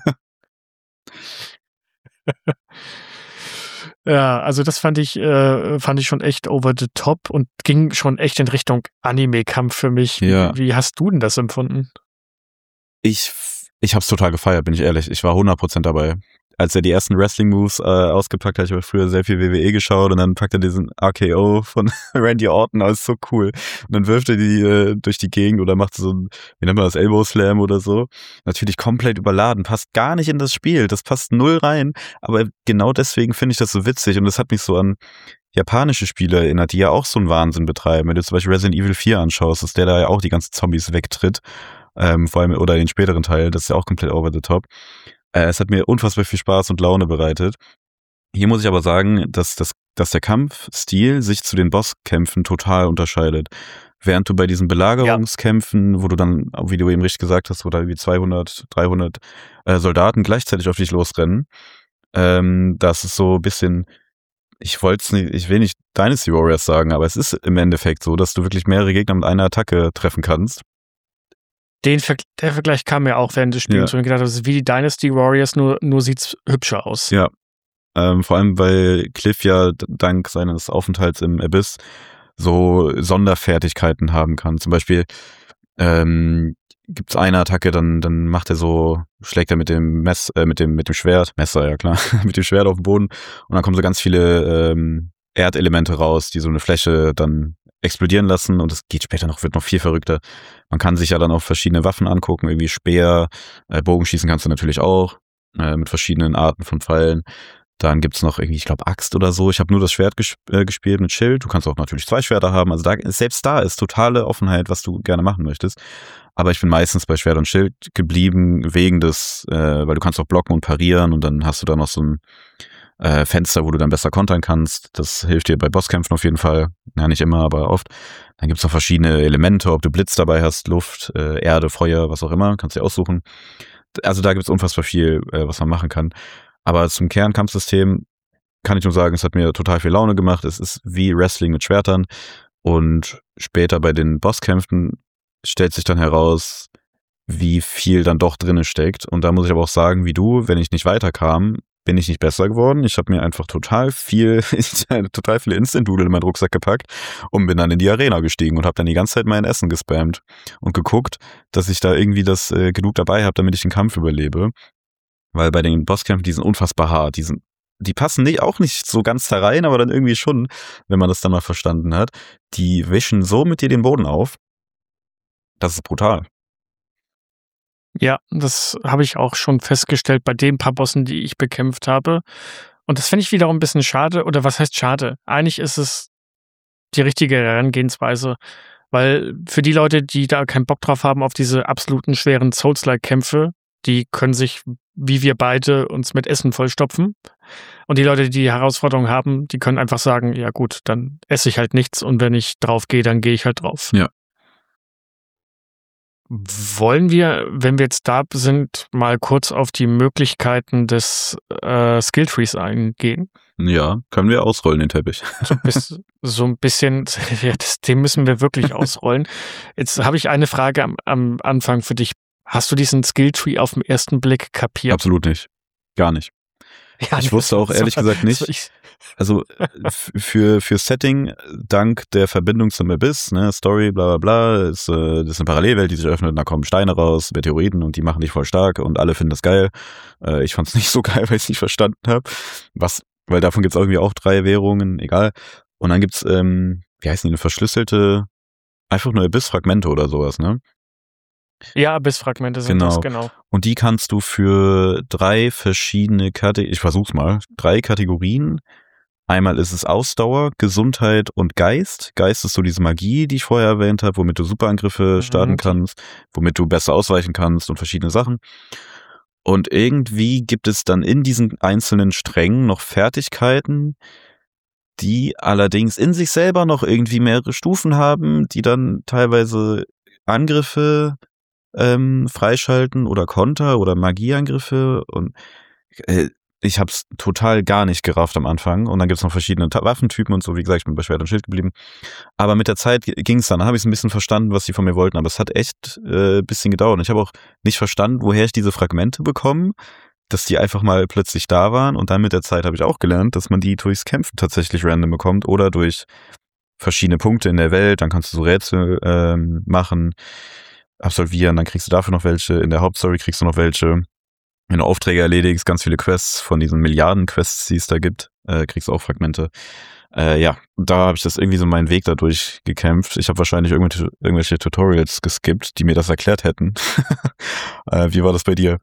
Ja, also das fand ich, äh, fand ich schon echt over the top und ging schon echt in Richtung Anime-Kampf für mich. Ja. Wie, wie hast du denn das empfunden? Ich, ich hab's total gefeiert, bin ich ehrlich. Ich war hundert Prozent dabei. Als er die ersten Wrestling-Moves äh, ausgepackt hat, ich habe früher sehr viel W W E geschaut und dann packt er diesen R K O von Randy Orton aus, so cool. Und dann wirft er die äh, durch die Gegend oder macht so ein, wie nennt man das, Elbow Slam oder so. Natürlich komplett überladen, passt gar nicht in das Spiel, das passt null rein, aber genau deswegen finde ich das so witzig und das hat mich so an japanische Spiele erinnert, die ja auch so einen Wahnsinn betreiben. Wenn du zum Beispiel Resident Evil vier anschaust, dass der da ja auch die ganzen Zombies wegtritt, ähm, vor allem, oder den späteren Teil, das ist ja auch komplett over the top. Es hat mir unfassbar viel Spaß und Laune bereitet. Hier muss ich aber sagen, dass, dass, dass der Kampfstil sich zu den Bosskämpfen total unterscheidet. Während du bei diesen Belagerungskämpfen, ja. wo du dann, wie du eben richtig gesagt hast, wo da wie zweihundert, dreihundert äh, Soldaten gleichzeitig auf dich losrennen, ähm, das ist so ein bisschen, ich wollte nicht, ich will nicht Dynasty Warriors sagen, aber es ist im Endeffekt so, dass du wirklich mehrere Gegner mit einer Attacke treffen kannst. Den Ver- der Vergleich kam mir auch während des Spiels, Ja. und ich gedacht, das ist wie die Dynasty Warriors, nur, nur sieht's hübscher aus. Ja, ähm, vor allem, weil Cliff ja d- dank seines Aufenthalts im Abyss so Sonderfertigkeiten haben kann. Zum Beispiel ähm, gibt's eine Attacke, dann dann macht er so, schlägt er mit dem Mess, äh, mit dem mit dem Schwert, Messer, ja klar, mit dem Schwert auf den Boden und dann kommen so ganz viele ähm, Erdelemente raus, die so eine Fläche dann explodieren lassen und es geht später noch, wird noch viel verrückter. Man kann sich ja dann auch verschiedene Waffen angucken, irgendwie Speer, äh, Bogenschießen kannst du natürlich auch. äh, mit verschiedenen Arten von Pfeilen. Dann gibt's noch irgendwie, ich glaube, Axt oder so. Ich habe nur das Schwert gesp- äh, gespielt mit Schild. Du kannst auch natürlich zwei Schwerter haben. Also da, selbst da ist totale Offenheit, was du gerne machen möchtest. Aber ich bin meistens bei Schwert und Schild geblieben, wegen des, äh, weil du kannst auch blocken und parieren und dann hast du da noch so ein äh, Fenster, wo du dann besser kontern kannst. Das hilft dir bei Bosskämpfen auf jeden Fall. Ja, nicht immer, aber oft. Dann gibt's noch verschiedene Elemente, ob du Blitz dabei hast, Luft, äh, Erde, Feuer, was auch immer. Kannst du dir aussuchen. Also da gibt's unfassbar viel, äh, was man machen kann. Aber zum Kernkampfsystem kann ich nur sagen, es hat mir total viel Laune gemacht. Es ist wie Wrestling mit Schwertern. Und später bei den Bosskämpfen stellt sich dann heraus, wie viel dann doch drinne steckt. Und da muss ich aber auch sagen, wie du, wenn ich nicht weiterkam, bin ich nicht besser geworden. Ich habe mir einfach total viel, total viele Instant-Doodle in meinen Rucksack gepackt und bin dann in die Arena gestiegen und habe dann die ganze Zeit mein Essen gespammt und geguckt, dass ich da irgendwie das äh, genug dabei habe, damit ich den Kampf überlebe. Weil bei den Bosskämpfen, die sind unfassbar hart. Die, sind, die passen nicht, auch nicht so ganz da rein, aber dann irgendwie schon, wenn man das dann mal verstanden hat. Die wischen so mit dir den Boden auf. Das ist brutal. Ja, das habe ich auch schon festgestellt bei den paar Bossen, die ich bekämpft habe. Und das finde ich wiederum ein bisschen schade. Oder was heißt schade? Eigentlich ist es die richtige Herangehensweise. Weil für die Leute, die da keinen Bock drauf haben auf diese absoluten schweren Souls-like-Kämpfe, die können sich, wie wir beide, uns mit Essen vollstopfen. Und die Leute, die die Herausforderung haben, die können einfach sagen, ja gut, dann esse ich halt nichts und wenn ich drauf gehe, dann gehe ich halt drauf. Ja. Wollen wir, wenn wir jetzt da sind, mal kurz auf die Möglichkeiten des äh, Skilltrees eingehen? Ja, können wir ausrollen, den Teppich. So, bis, so ein bisschen, ja, das, den müssen wir wirklich ausrollen. Jetzt habe ich eine Frage am, am Anfang für dich. Hast du diesen Skilltree auf den ersten Blick kapiert? Absolut nicht. Gar nicht. Ja, ich wusste auch ehrlich gesagt nicht, also für für Setting, dank der Verbindung zum Abyss, ne, Story, bla bla bla, ist, äh, das ist eine Parallelwelt, die sich öffnet, da kommen Steine raus, Meteoriten und die machen dich voll stark und alle finden das geil. Äh, ich fand's nicht so geil, weil ich es nicht verstanden habe. Was, weil davon gibt's irgendwie auch drei Währungen, egal. Und dann gibt's, ähm, wie heißen die, eine verschlüsselte, einfach nur Abyss-Fragmente oder sowas, ne? Ja, Abyss-Fragmente sind genau. das, genau. Und die kannst du für drei verschiedene Kategorien, ich versuch's mal, drei Kategorien. Einmal ist es Ausdauer, Gesundheit und Geist. Geist ist so diese Magie, die ich vorher erwähnt habe, womit du Superangriffe starten Mhm. kannst, womit du besser ausweichen kannst und verschiedene Sachen. Und irgendwie gibt es dann in diesen einzelnen Strängen noch Fertigkeiten, die allerdings in sich selber noch irgendwie mehrere Stufen haben, die dann teilweise Angriffe ähm, freischalten oder Konter oder Magieangriffe und äh, ich hab's total gar nicht gerafft am Anfang und dann gibt's noch verschiedene Ta- Waffentypen und so, wie gesagt, ich bin bei Schwert und Schild geblieben, aber mit der Zeit ging's dann, dann habe ich ein bisschen verstanden, was sie von mir wollten, aber es hat echt äh, ein bisschen gedauert und ich habe auch nicht verstanden, woher ich diese Fragmente bekomme, dass die einfach mal plötzlich da waren und dann mit der Zeit habe ich auch gelernt, dass man die durchs Kämpfen tatsächlich random bekommt oder durch verschiedene Punkte in der Welt, dann kannst du so Rätsel ähm, machen, absolvieren, dann kriegst du dafür noch welche, in der Hauptstory kriegst du noch welche, wenn du Aufträge erledigst, ganz viele Quests von diesen Milliarden-Quests, die es da gibt, äh, kriegst du auch Fragmente. Äh, ja, da habe ich das irgendwie so meinen Weg dadurch gekämpft. Ich habe wahrscheinlich irgendwelche, irgendwelche Tutorials geskippt, die mir das erklärt hätten. äh, wie war das bei dir?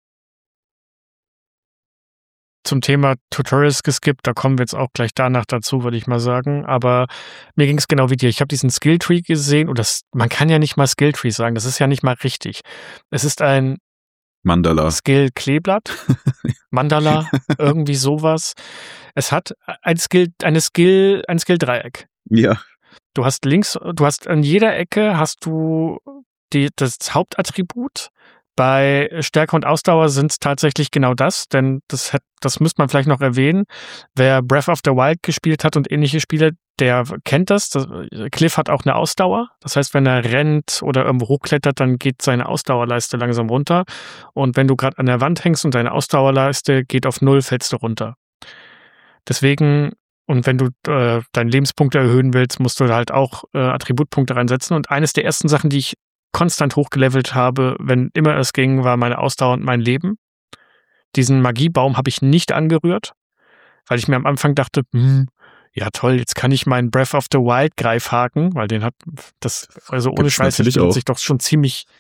Zum Thema Tutorials geskippt, da kommen wir jetzt auch gleich danach dazu, würde ich mal sagen. Aber mir ging es genau wie dir. Ich habe diesen Skilltree gesehen, oder das, man kann ja nicht mal Skilltree sagen, das ist ja nicht mal richtig. Es ist ein Mandala. Skill-Kleeblatt, Mandala, irgendwie sowas. Es hat ein Skill, eine Skill, ein Skill-Dreieck. Ja. Du hast links, du hast an jeder Ecke hast du die, das Hauptattribut. Bei Stärke und Ausdauer sind es tatsächlich genau das, denn das, hat, das müsste man vielleicht noch erwähnen. Wer Breath of the Wild gespielt hat und ähnliche Spiele, der kennt das. das. Cliff hat auch eine Ausdauer. Das heißt, wenn er rennt oder irgendwo hochklettert, dann geht seine Ausdauerleiste langsam runter. Und wenn du gerade an der Wand hängst und deine Ausdauerleiste geht auf Null, fällst du runter. Deswegen, und wenn du äh, deine Lebenspunkte erhöhen willst, musst du halt auch äh, Attributpunkte reinsetzen. Und eines der ersten Sachen, die ich konstant hochgelevelt habe, wenn immer es ging, war meine Ausdauer und mein Leben. Diesen Magiebaum habe ich nicht angerührt, weil ich mir am Anfang dachte, hm, ja toll, jetzt kann ich meinen Breath of the Wild Greifhaken, weil den hat das, also ohne Scheiß, das spielt sich doch schon ziemlich,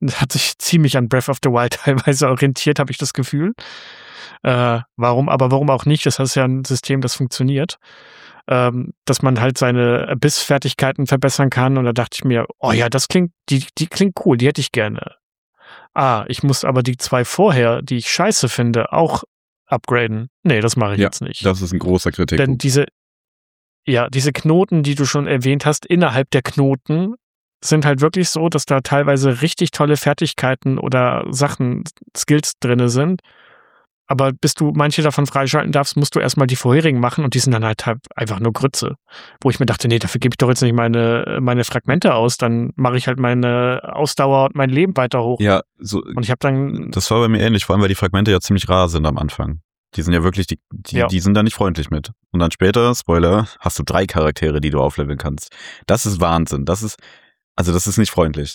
hat sich ziemlich an Breath of the Wild teilweise orientiert, habe ich das Gefühl. Äh, warum, aber warum auch nicht? Das ist ja ein System, das funktioniert. Ähm, dass man halt seine Bissfertigkeiten verbessern kann. Und da dachte ich mir, oh ja, das klingt, die, die klingt cool, die hätte ich gerne. Ah, ich muss aber die zwei vorher, die ich scheiße finde, auch upgraden. Nee, das mache ich Ja, jetzt nicht. das ist ein großer Denn Kritikpunkt. diese, ja, diese Knoten, die du schon erwähnt hast, innerhalb der Knoten sind halt wirklich so, dass da teilweise richtig tolle Fertigkeiten oder Sachen, Skills drinne sind. Aber bis du manche davon freischalten darfst, musst du erstmal die vorherigen machen und die sind dann halt, halt einfach nur Grütze. Wo ich mir dachte, nee, dafür gebe ich doch jetzt nicht meine, meine Fragmente aus, dann mache ich halt meine Ausdauer und mein Leben weiter hoch. Ja, so, Und ich habe dann, das war bei mir ähnlich, vor allem weil die Fragmente ja ziemlich rar sind am Anfang. Die sind ja wirklich, die, die, Ja. die sind da nicht freundlich mit. Und dann später, Spoiler, hast du drei Charaktere, die du aufleveln kannst. Das ist Wahnsinn. Das ist, also das ist nicht freundlich.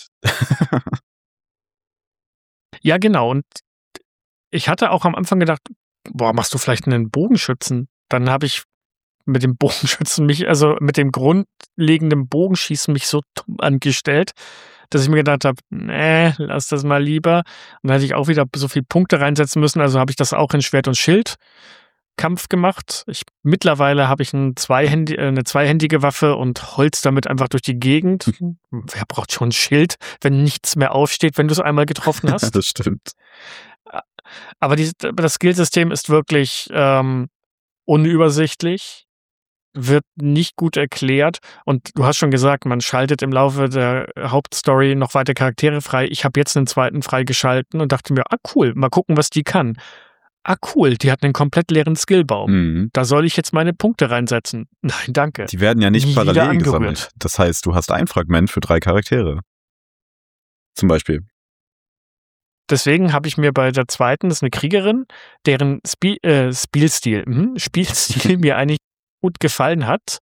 ja genau, und ich hatte auch am Anfang gedacht, boah, machst du vielleicht einen Bogenschützen? Dann habe ich mit dem Bogenschützen mich, also mit dem grundlegenden Bogenschießen mich so dumm angestellt, dass ich mir gedacht habe, nee, lass das mal lieber. Und dann hätte ich auch wieder so viele Punkte reinsetzen müssen, also habe ich das auch in Schwert- und Schildkampf gemacht. Ich, mittlerweile habe ich ein Zweihändi- äh, eine zweihändige Waffe und holz damit einfach durch die Gegend. Wer braucht schon ein Schild, wenn nichts mehr aufsteht, wenn du es einmal getroffen hast? Das stimmt. Aber die, das Skillsystem ist wirklich ähm, unübersichtlich, wird nicht gut erklärt und du hast schon gesagt, man schaltet im Laufe der Hauptstory noch weitere Charaktere frei. Ich habe jetzt einen zweiten freigeschalten und dachte mir, ah cool, mal gucken, was die kann. Ah cool, die hat einen komplett leeren Skillbaum. Mhm. Da soll ich jetzt meine Punkte reinsetzen. Nein, danke. Die werden ja nicht Nie wieder parallel angerührt. gesammelt. Das heißt, du hast ein Fragment für drei Charaktere. Zum Beispiel. Deswegen habe ich mir bei der zweiten, das ist eine Kriegerin, deren Spie äh, Spielstil, mhm, Spielstil mir eigentlich gut gefallen hat.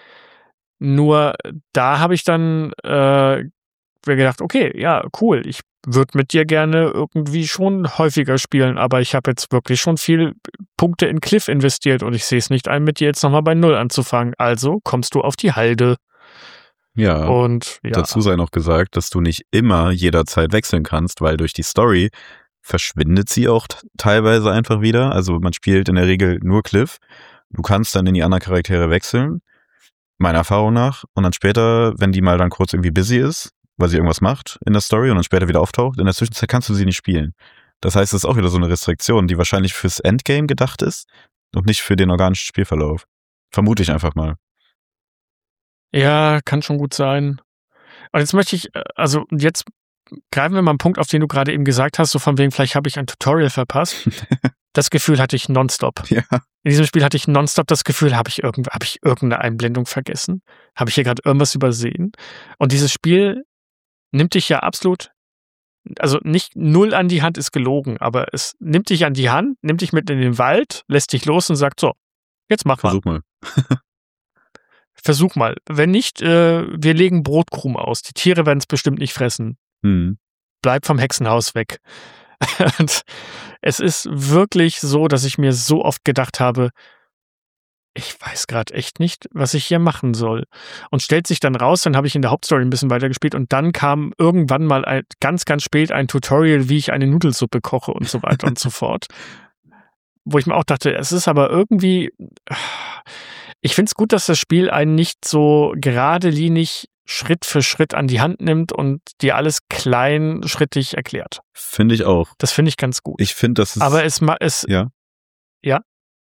Nur da habe ich dann äh, mir gedacht, okay, ja, cool, ich würde mit dir gerne irgendwie schon häufiger spielen, aber ich habe jetzt wirklich schon viel Punkte in Cliff investiert und ich sehe es nicht ein, mit dir jetzt nochmal bei Null anzufangen. Also kommst du auf die Halde. Ja. Und ja. Dazu sei noch gesagt, dass du nicht immer jederzeit wechseln kannst, weil durch die Story verschwindet sie auch t- teilweise einfach wieder. Also man spielt in der Regel nur Cliff. Du kannst dann in die anderen Charaktere wechseln, meiner Erfahrung nach. Und dann später, wenn die mal dann kurz irgendwie busy ist, weil sie irgendwas macht in der Story und dann später wieder auftaucht, in der Zwischenzeit kannst du sie nicht spielen. Das heißt, es ist auch wieder so eine Restriktion, die wahrscheinlich fürs Endgame gedacht ist und nicht für den organischen Spielverlauf. Vermute ich einfach mal. Ja, kann schon gut sein. Und jetzt möchte ich, äh, also jetzt greifen wir mal einen Punkt, auf den du gerade eben gesagt hast, so von wegen, vielleicht habe ich ein Tutorial verpasst. Das Gefühl hatte ich nonstop. Ja. In diesem Spiel hatte ich nonstop das Gefühl, habe ich, irgend, hab ich irgendeine Einblendung vergessen? Habe ich hier gerade irgendwas übersehen? Und dieses Spiel nimmt dich ja absolut, also nicht null an die Hand ist gelogen, aber es nimmt dich an die Hand, nimmt dich mit in den Wald, lässt dich los und sagt so, jetzt mach mal. Versuch mal. Versuch mal. Wenn nicht, äh, wir legen Brotkrumen aus. Die Tiere werden es bestimmt nicht fressen. Hm. Bleib vom Hexenhaus weg. Und es ist wirklich so, dass ich mir so oft gedacht habe, ich weiß gerade echt nicht, was ich hier machen soll. Und stellt sich dann raus, dann habe ich in der Hauptstory ein bisschen weitergespielt und dann kam irgendwann mal ein, ganz, ganz spät ein Tutorial, wie ich eine Nudelsuppe koche und so weiter und so fort. Wo ich mir auch dachte, es ist aber irgendwie, ich finde es gut, dass das Spiel einen nicht so geradelinig Schritt für Schritt an die Hand nimmt und dir alles kleinschrittig erklärt. Finde ich auch. Das finde ich ganz gut. Ich finde, das ist... Aber es ma- es Ja. Ja?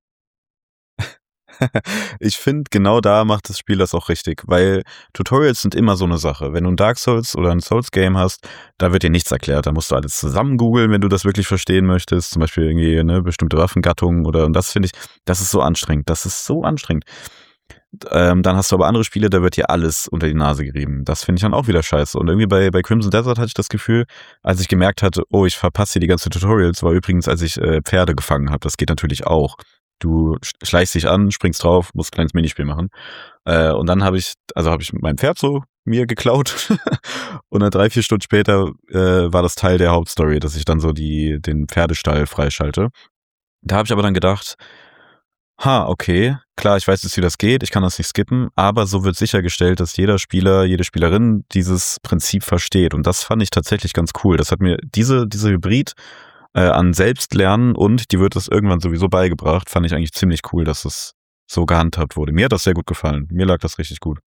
Ich finde, genau da macht das Spiel das auch richtig, weil Tutorials sind immer so eine Sache. Wenn du ein Dark Souls oder ein Souls-Game hast, da wird dir nichts erklärt. Da musst du alles zusammen googeln, wenn du das wirklich verstehen möchtest. Zum Beispiel irgendwie eine bestimmte Waffengattung oder, und das finde ich, das ist so anstrengend. Das ist so anstrengend. Ähm, dann hast du aber andere Spiele, da wird dir alles unter die Nase gerieben. Das finde ich dann auch wieder scheiße. Und irgendwie bei, bei Crimson Desert hatte ich das Gefühl, als ich gemerkt hatte, oh, ich verpasse hier die ganzen Tutorials, war übrigens, als ich äh, Pferde gefangen habe. Das geht natürlich auch. Du schleichst dich an, springst drauf, musst ein kleines Minispiel machen. Äh, und dann habe ich, also habe ich mein Pferd so mir geklaut. Und dann drei, vier Stunden später äh, war das Teil der Hauptstory, dass ich dann so die den Pferdestall freischalte. Da habe ich aber dann gedacht, ha, okay, klar, ich weiß jetzt, wie das geht, ich kann das nicht skippen, aber so wird sichergestellt, dass jeder Spieler, jede Spielerin dieses Prinzip versteht. Und das fand ich tatsächlich ganz cool. Das hat mir diese, diese Hybrid äh, an Selbstlernen und die wird das irgendwann sowieso beigebracht, fand ich eigentlich ziemlich cool, dass es so gehandhabt wurde. Mir hat das sehr gut gefallen. Mir lag das richtig gut.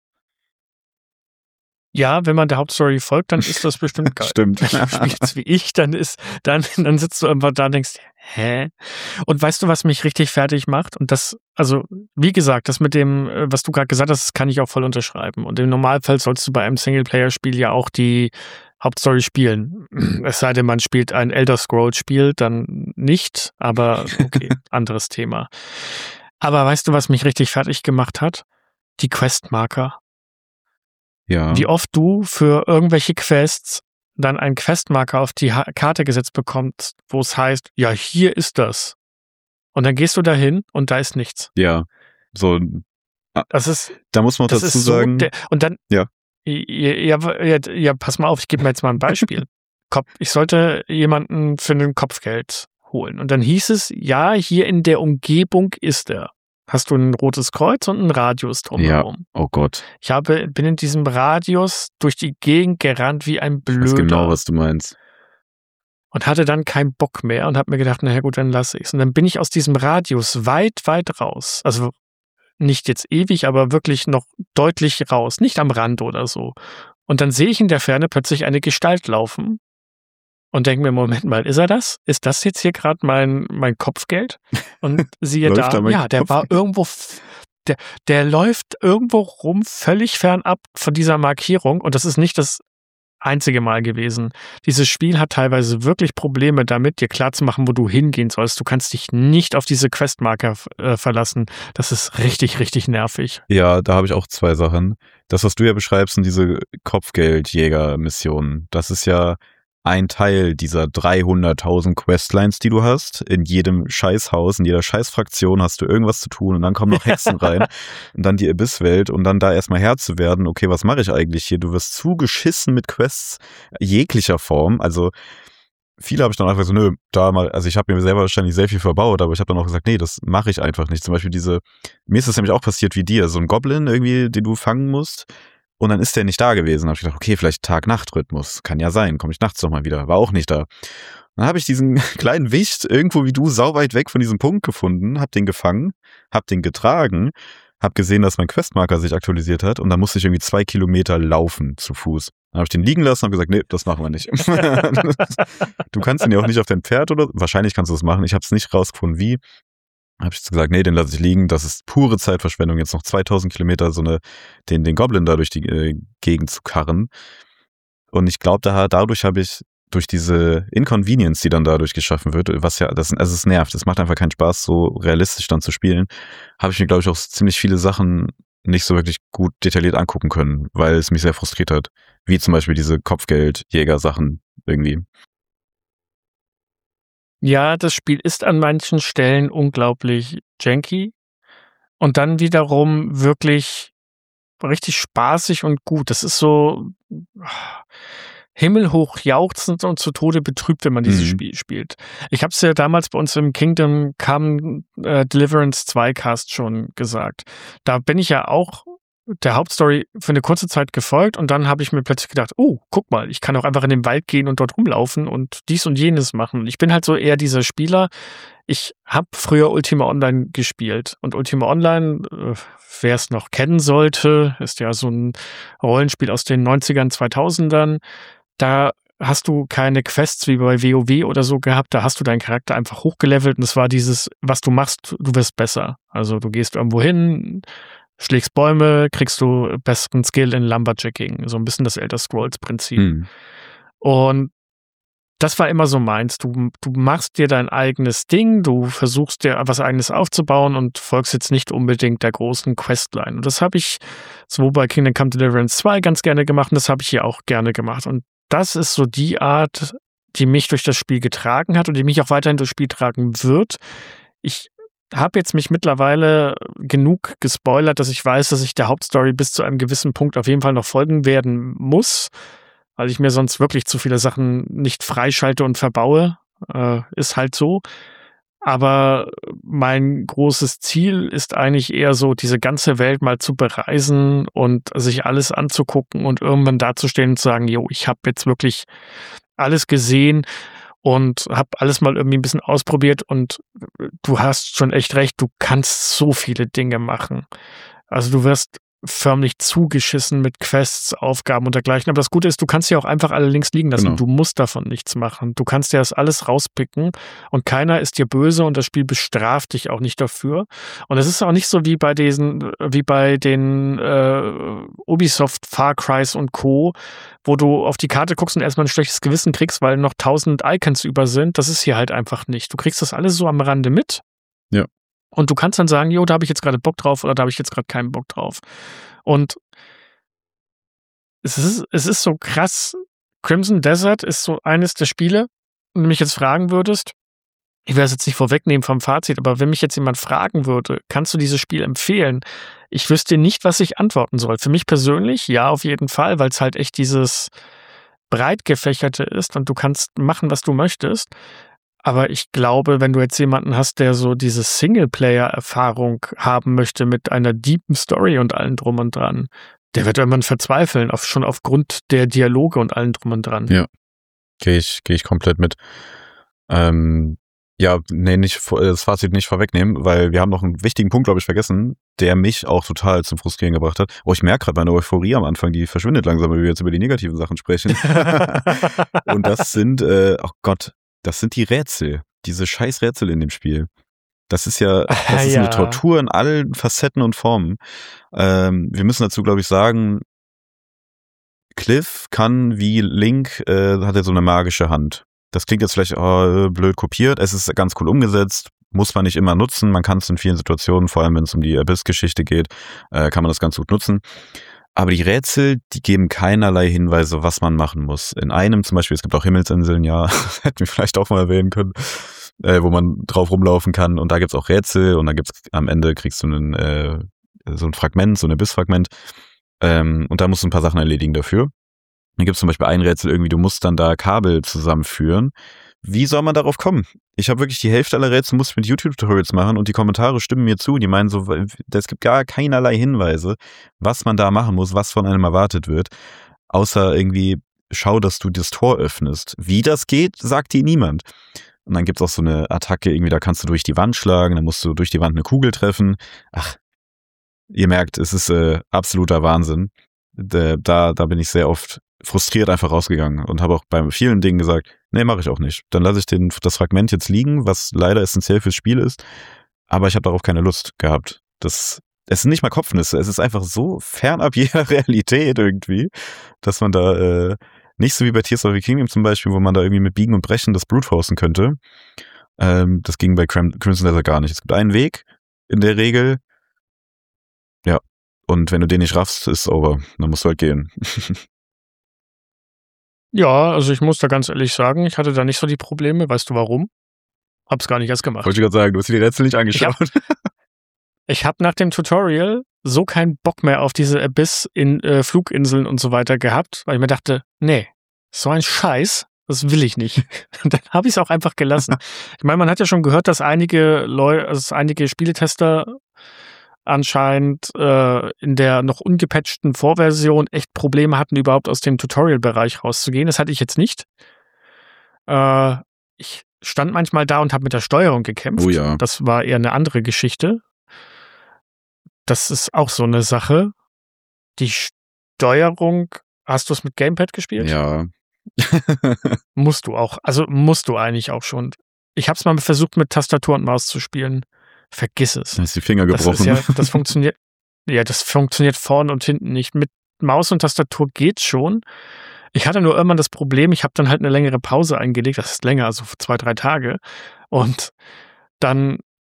Ja, wenn man der Hauptstory folgt, dann ist das bestimmt geil. Stimmt. Wenn du spielst wie ich, dann ist, dann, dann sitzt du irgendwann da und denkst, hä? Und weißt du, was mich richtig fertig macht? Und das, also, wie gesagt, das mit dem, äh, was du gerade gesagt hast, das kann ich auch voll unterschreiben. Und im Normalfall sollst du bei einem Singleplayer-Spiel ja auch die Hauptstory spielen. Es sei denn, man spielt ein Elder Scrolls-Spiel, dann nicht, aber okay, anderes Thema. Aber weißt du, was mich richtig fertig gemacht hat? Die Questmarker. Ja. Wie oft du für irgendwelche Quests dann einen Questmarker auf die ha- Karte gesetzt bekommst, wo es heißt, ja, hier ist das. Und dann gehst du dahin und da ist nichts. Ja. So, Das ist, da muss man das dazu ist so, sagen. der, und dann, Ja. Ja, ja, ja, ja, pass mal auf, ich gebe mir jetzt mal ein Beispiel. Kopf, ich sollte jemanden für ein Kopfgeld holen. Und dann hieß es, ja, hier in der Umgebung ist er. Hast du ein rotes Kreuz und einen Radius drumherum. Ja, oh Gott. Ich habe, bin in diesem Radius durch die Gegend gerannt wie ein Blöder. Ich weiß genau, was du meinst. Und hatte dann keinen Bock mehr und habe mir gedacht, naja gut, dann lasse ich's. Und dann bin ich aus diesem Radius weit, weit raus. Also nicht jetzt ewig, aber wirklich noch deutlich raus. Nicht am Rand oder so. Und dann sehe ich in der Ferne plötzlich eine Gestalt laufen und denke mir, Moment mal, ist er das? Ist das jetzt hier gerade mein, mein Kopfgeld? Und siehe Läuft da, da mein ja, der war Kopfgeld? irgendwo, f- der, der läuft irgendwo rum, völlig fernab von dieser Markierung. Und das ist nicht das einzige Mal gewesen. Dieses Spiel hat teilweise wirklich Probleme damit, dir klarzumachen, wo du hingehen sollst. Du kannst dich nicht auf diese Questmarker äh, verlassen. Das ist richtig, richtig nervig. Ja, da habe ich auch zwei Sachen. Das, was du ja beschreibst, sind diese Kopfgeldjäger-Missionen. Das ist ja ein Teil dieser dreihunderttausend Questlines, die du hast. In jedem Scheißhaus, in jeder Scheißfraktion hast du irgendwas zu tun und dann kommen noch Hexen rein und dann die Abysswelt und dann da erstmal Herr zu werden. Okay, was mache ich eigentlich hier? Du wirst zugeschissen mit Quests jeglicher Form. Also viele habe ich dann einfach so, nö, da mal, also ich habe mir selber wahrscheinlich sehr viel verbaut, aber ich habe dann auch gesagt, nee, das mache ich einfach nicht. Zum Beispiel diese, mir ist das nämlich auch passiert wie dir, so ein Goblin irgendwie, den du fangen musst und dann ist der nicht da gewesen. Da habe ich gedacht, okay, vielleicht Tag-Nacht-Rhythmus, kann ja sein, komme ich nachts nochmal wieder, war auch nicht da. Dann habe ich diesen kleinen Wicht irgendwo wie du sau weit weg von diesem Punkt gefunden, habe den gefangen, habe den getragen, habe gesehen, dass mein Questmarker sich aktualisiert hat und dann musste ich irgendwie zwei Kilometer laufen zu Fuß. Dann habe ich den liegen lassen und gesagt, nee, das machen wir nicht. Du kannst ihn ja auch nicht auf dein Pferd oder, wahrscheinlich kannst du das machen, ich habe es nicht rausgefunden, wie. Habe ich gesagt, nee, den lasse ich liegen, das ist pure Zeitverschwendung, jetzt noch zweitausend Kilometer so eine, den, den Goblin da durch die äh, Gegend zu karren. Und ich glaube, da, dadurch habe ich, durch diese Inconvenience, die dann dadurch geschaffen wird, was ja, das, also es nervt, es macht einfach keinen Spaß, so realistisch dann zu spielen, habe ich mir, glaube ich, auch ziemlich viele Sachen nicht so wirklich gut detailliert angucken können, weil es mich sehr frustriert hat. Wie zum Beispiel diese Kopfgeldjäger-Sachen irgendwie. Ja, das Spiel ist an manchen Stellen unglaublich janky und dann wiederum wirklich richtig spaßig und gut. Das ist so himmelhoch jauchzend und zu Tode betrübt, wenn man dieses Mhm. Spiel spielt. Ich habe es ja damals bei uns im Kingdom Come äh, Deliverance zwei Cast schon gesagt. Da bin ich ja auch der Hauptstory für eine kurze Zeit gefolgt und dann habe ich mir plötzlich gedacht, oh, guck mal, ich kann auch einfach in den Wald gehen und dort rumlaufen und dies und jenes machen. Ich bin halt so eher dieser Spieler. Ich habe früher Ultima Online gespielt und Ultima Online, äh, wer es noch kennen sollte, ist ja so ein Rollenspiel aus den neunzigern, zweitausendern. Da hast du keine Quests wie bei WoW oder so gehabt, da hast du deinen Charakter einfach hochgelevelt und es war dieses, was du machst, du wirst besser. Also du gehst irgendwo hin, schlägst Bäume, kriegst du besseren Skill in Lumberjacking. So ein bisschen das Elder Scrolls-Prinzip. Hm. Und das war immer so meins. Du, du machst dir dein eigenes Ding, du versuchst dir was eigenes aufzubauen und folgst jetzt nicht unbedingt der großen Questline. Und das habe ich sowohl bei Kingdom Come Deliverance zwei ganz gerne gemacht und das habe ich hier auch gerne gemacht. Und das ist so die Art, die mich durch das Spiel getragen hat und die mich auch weiterhin durchs Spiel tragen wird. Ich habe jetzt mich mittlerweile genug gespoilert, dass ich weiß, dass ich der Hauptstory bis zu einem gewissen Punkt auf jeden Fall noch folgen werden muss, weil ich mir sonst wirklich zu viele Sachen nicht freischalte und verbaue. Äh, ist halt so. Aber mein großes Ziel ist eigentlich eher so, diese ganze Welt mal zu bereisen und sich alles anzugucken und irgendwann dazustehen und zu sagen, jo, ich habe jetzt wirklich alles gesehen und habe alles mal irgendwie ein bisschen ausprobiert und du hast schon echt recht, du kannst so viele Dinge machen. Also du wirst förmlich zugeschissen mit Quests, Aufgaben und dergleichen. Aber das Gute ist, du kannst ja auch einfach alle links liegen lassen. Genau. Du musst davon nichts machen. Du kannst dir das alles rauspicken und keiner ist dir böse und das Spiel bestraft dich auch nicht dafür. Und es ist auch nicht so wie bei diesen, wie bei den äh, Ubisoft, Far Crys und Co., wo du auf die Karte guckst und erstmal ein schlechtes Gewissen kriegst, weil noch tausend Icons über sind. Das ist hier halt einfach nicht. Du kriegst das alles so am Rande mit. Ja. Und du kannst dann sagen, jo, da habe ich jetzt gerade Bock drauf oder da habe ich jetzt gerade keinen Bock drauf. Und es ist, es ist so krass. Crimson Desert ist so eines der Spiele, wenn du mich jetzt fragen würdest, ich werde es jetzt nicht vorwegnehmen vom Fazit, aber wenn mich jetzt jemand fragen würde, kannst du dieses Spiel empfehlen? Ich wüsste nicht, was ich antworten soll. Für mich persönlich, ja, auf jeden Fall, weil es halt echt dieses breit gefächerte ist und du kannst machen, was du möchtest. Aber ich glaube, wenn du jetzt jemanden hast, der so diese Singleplayer-Erfahrung haben möchte mit einer deepen Story und allem drum und dran, der wird irgendwann verzweifeln, auf, schon aufgrund der Dialoge und allem drum und dran. Ja, gehe ich, gehe ich komplett mit. Ähm, ja, nee, nicht, das Fazit nicht vorwegnehmen, weil wir haben noch einen wichtigen Punkt, glaube ich, vergessen, der mich auch total zum Frustrieren gebracht hat. Oh, ich merke gerade meine Euphorie am Anfang, die verschwindet langsam, wenn wir jetzt über die negativen Sachen sprechen. Und das sind, äh, oh Gott, das sind die Rätsel. Diese scheiß Rätsel in dem Spiel. Das ist ja, das ist ja. eine Tortur in allen Facetten und Formen. Ähm, wir müssen dazu, glaube ich, sagen, Cliff kann wie Link, äh, hat er so eine magische Hand. Das klingt jetzt vielleicht oh, blöd kopiert. Es ist ganz cool umgesetzt. Muss man nicht immer nutzen. Man kann es in vielen Situationen, vor allem wenn es um die Abyss-Geschichte geht, äh, kann man das ganz gut nutzen. Aber die Rätsel, die geben keinerlei Hinweise, was man machen muss. In einem zum Beispiel, es gibt auch Himmelsinseln, ja, das hätten wir vielleicht auch mal erwähnen können, äh, wo man drauf rumlaufen kann. Und da gibt's auch Rätsel und da gibt's am Ende kriegst du einen, äh, so ein Fragment, so ein Abyss-Fragment. Ähm, und da musst du ein paar Sachen erledigen dafür. Dann gibt's zum Beispiel ein Rätsel irgendwie, du musst dann da Kabel zusammenführen. Wie soll man darauf kommen? Ich habe wirklich die Hälfte aller Rätsel muss ich mit YouTube-Tutorials machen und die Kommentare stimmen mir zu. Die meinen so, es gibt gar keinerlei Hinweise, was man da machen muss, was von einem erwartet wird. Außer irgendwie, schau, dass du das Tor öffnest. Wie das geht, sagt dir niemand. Und dann gibt's auch so eine Attacke, irgendwie, da kannst du durch die Wand schlagen, dann musst du durch die Wand eine Kugel treffen. Ach, ihr merkt, es ist äh, absoluter Wahnsinn. Da, da, da bin ich sehr oft frustriert einfach rausgegangen und habe auch bei vielen Dingen gesagt, nee, mache ich auch nicht. Dann lasse ich den, das Fragment jetzt liegen, was leider essentiell fürs Spiel ist, aber ich habe darauf keine Lust gehabt. Das, es ist nicht mal Kopfnüsse, es ist einfach so fernab jeder Realität irgendwie, dass man da äh, nicht so wie bei Tears of the Kingdom zum Beispiel, wo man da irgendwie mit Biegen und Brechen das Brute forcen könnte. Ähm, das ging bei Crimson Desert gar nicht. Es gibt einen Weg in der Regel, ja, und wenn du den nicht raffst, ist es over. Dann musst du halt gehen. Ja, also ich muss da ganz ehrlich sagen, ich hatte da nicht so die Probleme. Weißt du warum? Hab's gar nicht erst gemacht. Wollte ich gerade sagen, du hast dir die Rätsel nicht angeschaut. Ich hab, ich hab nach dem Tutorial so keinen Bock mehr auf diese Abyss in äh, Fluginseln und so weiter gehabt, weil ich mir dachte, nee, so ein Scheiß, das will ich nicht. Und dann habe ich es auch einfach gelassen. Ich meine, man hat ja schon gehört, dass einige Leute, also einige Spieletester anscheinend äh, in der noch ungepatchten Vorversion echt Probleme hatten, überhaupt aus dem Tutorial-Bereich rauszugehen. Das hatte ich jetzt nicht. Äh, ich stand manchmal da und habe mit der Steuerung gekämpft. Oh ja. Das war eher eine andere Geschichte. Das ist auch so eine Sache. Die Steuerung, hast du es mit Gamepad gespielt? Ja. Musst du auch. Also musst du eigentlich auch schon. Ich habe es mal versucht, mit Tastatur und Maus zu spielen. Vergiss es. Da ist die Finger gebrochen. Das, ist ja, das funktioniert, ja, das funktioniert vorne und hinten nicht. Mit Maus und Tastatur geht's schon. Ich hatte nur irgendwann das Problem, ich habe dann halt eine längere Pause eingelegt, das ist länger, also zwei, drei Tage. Und dann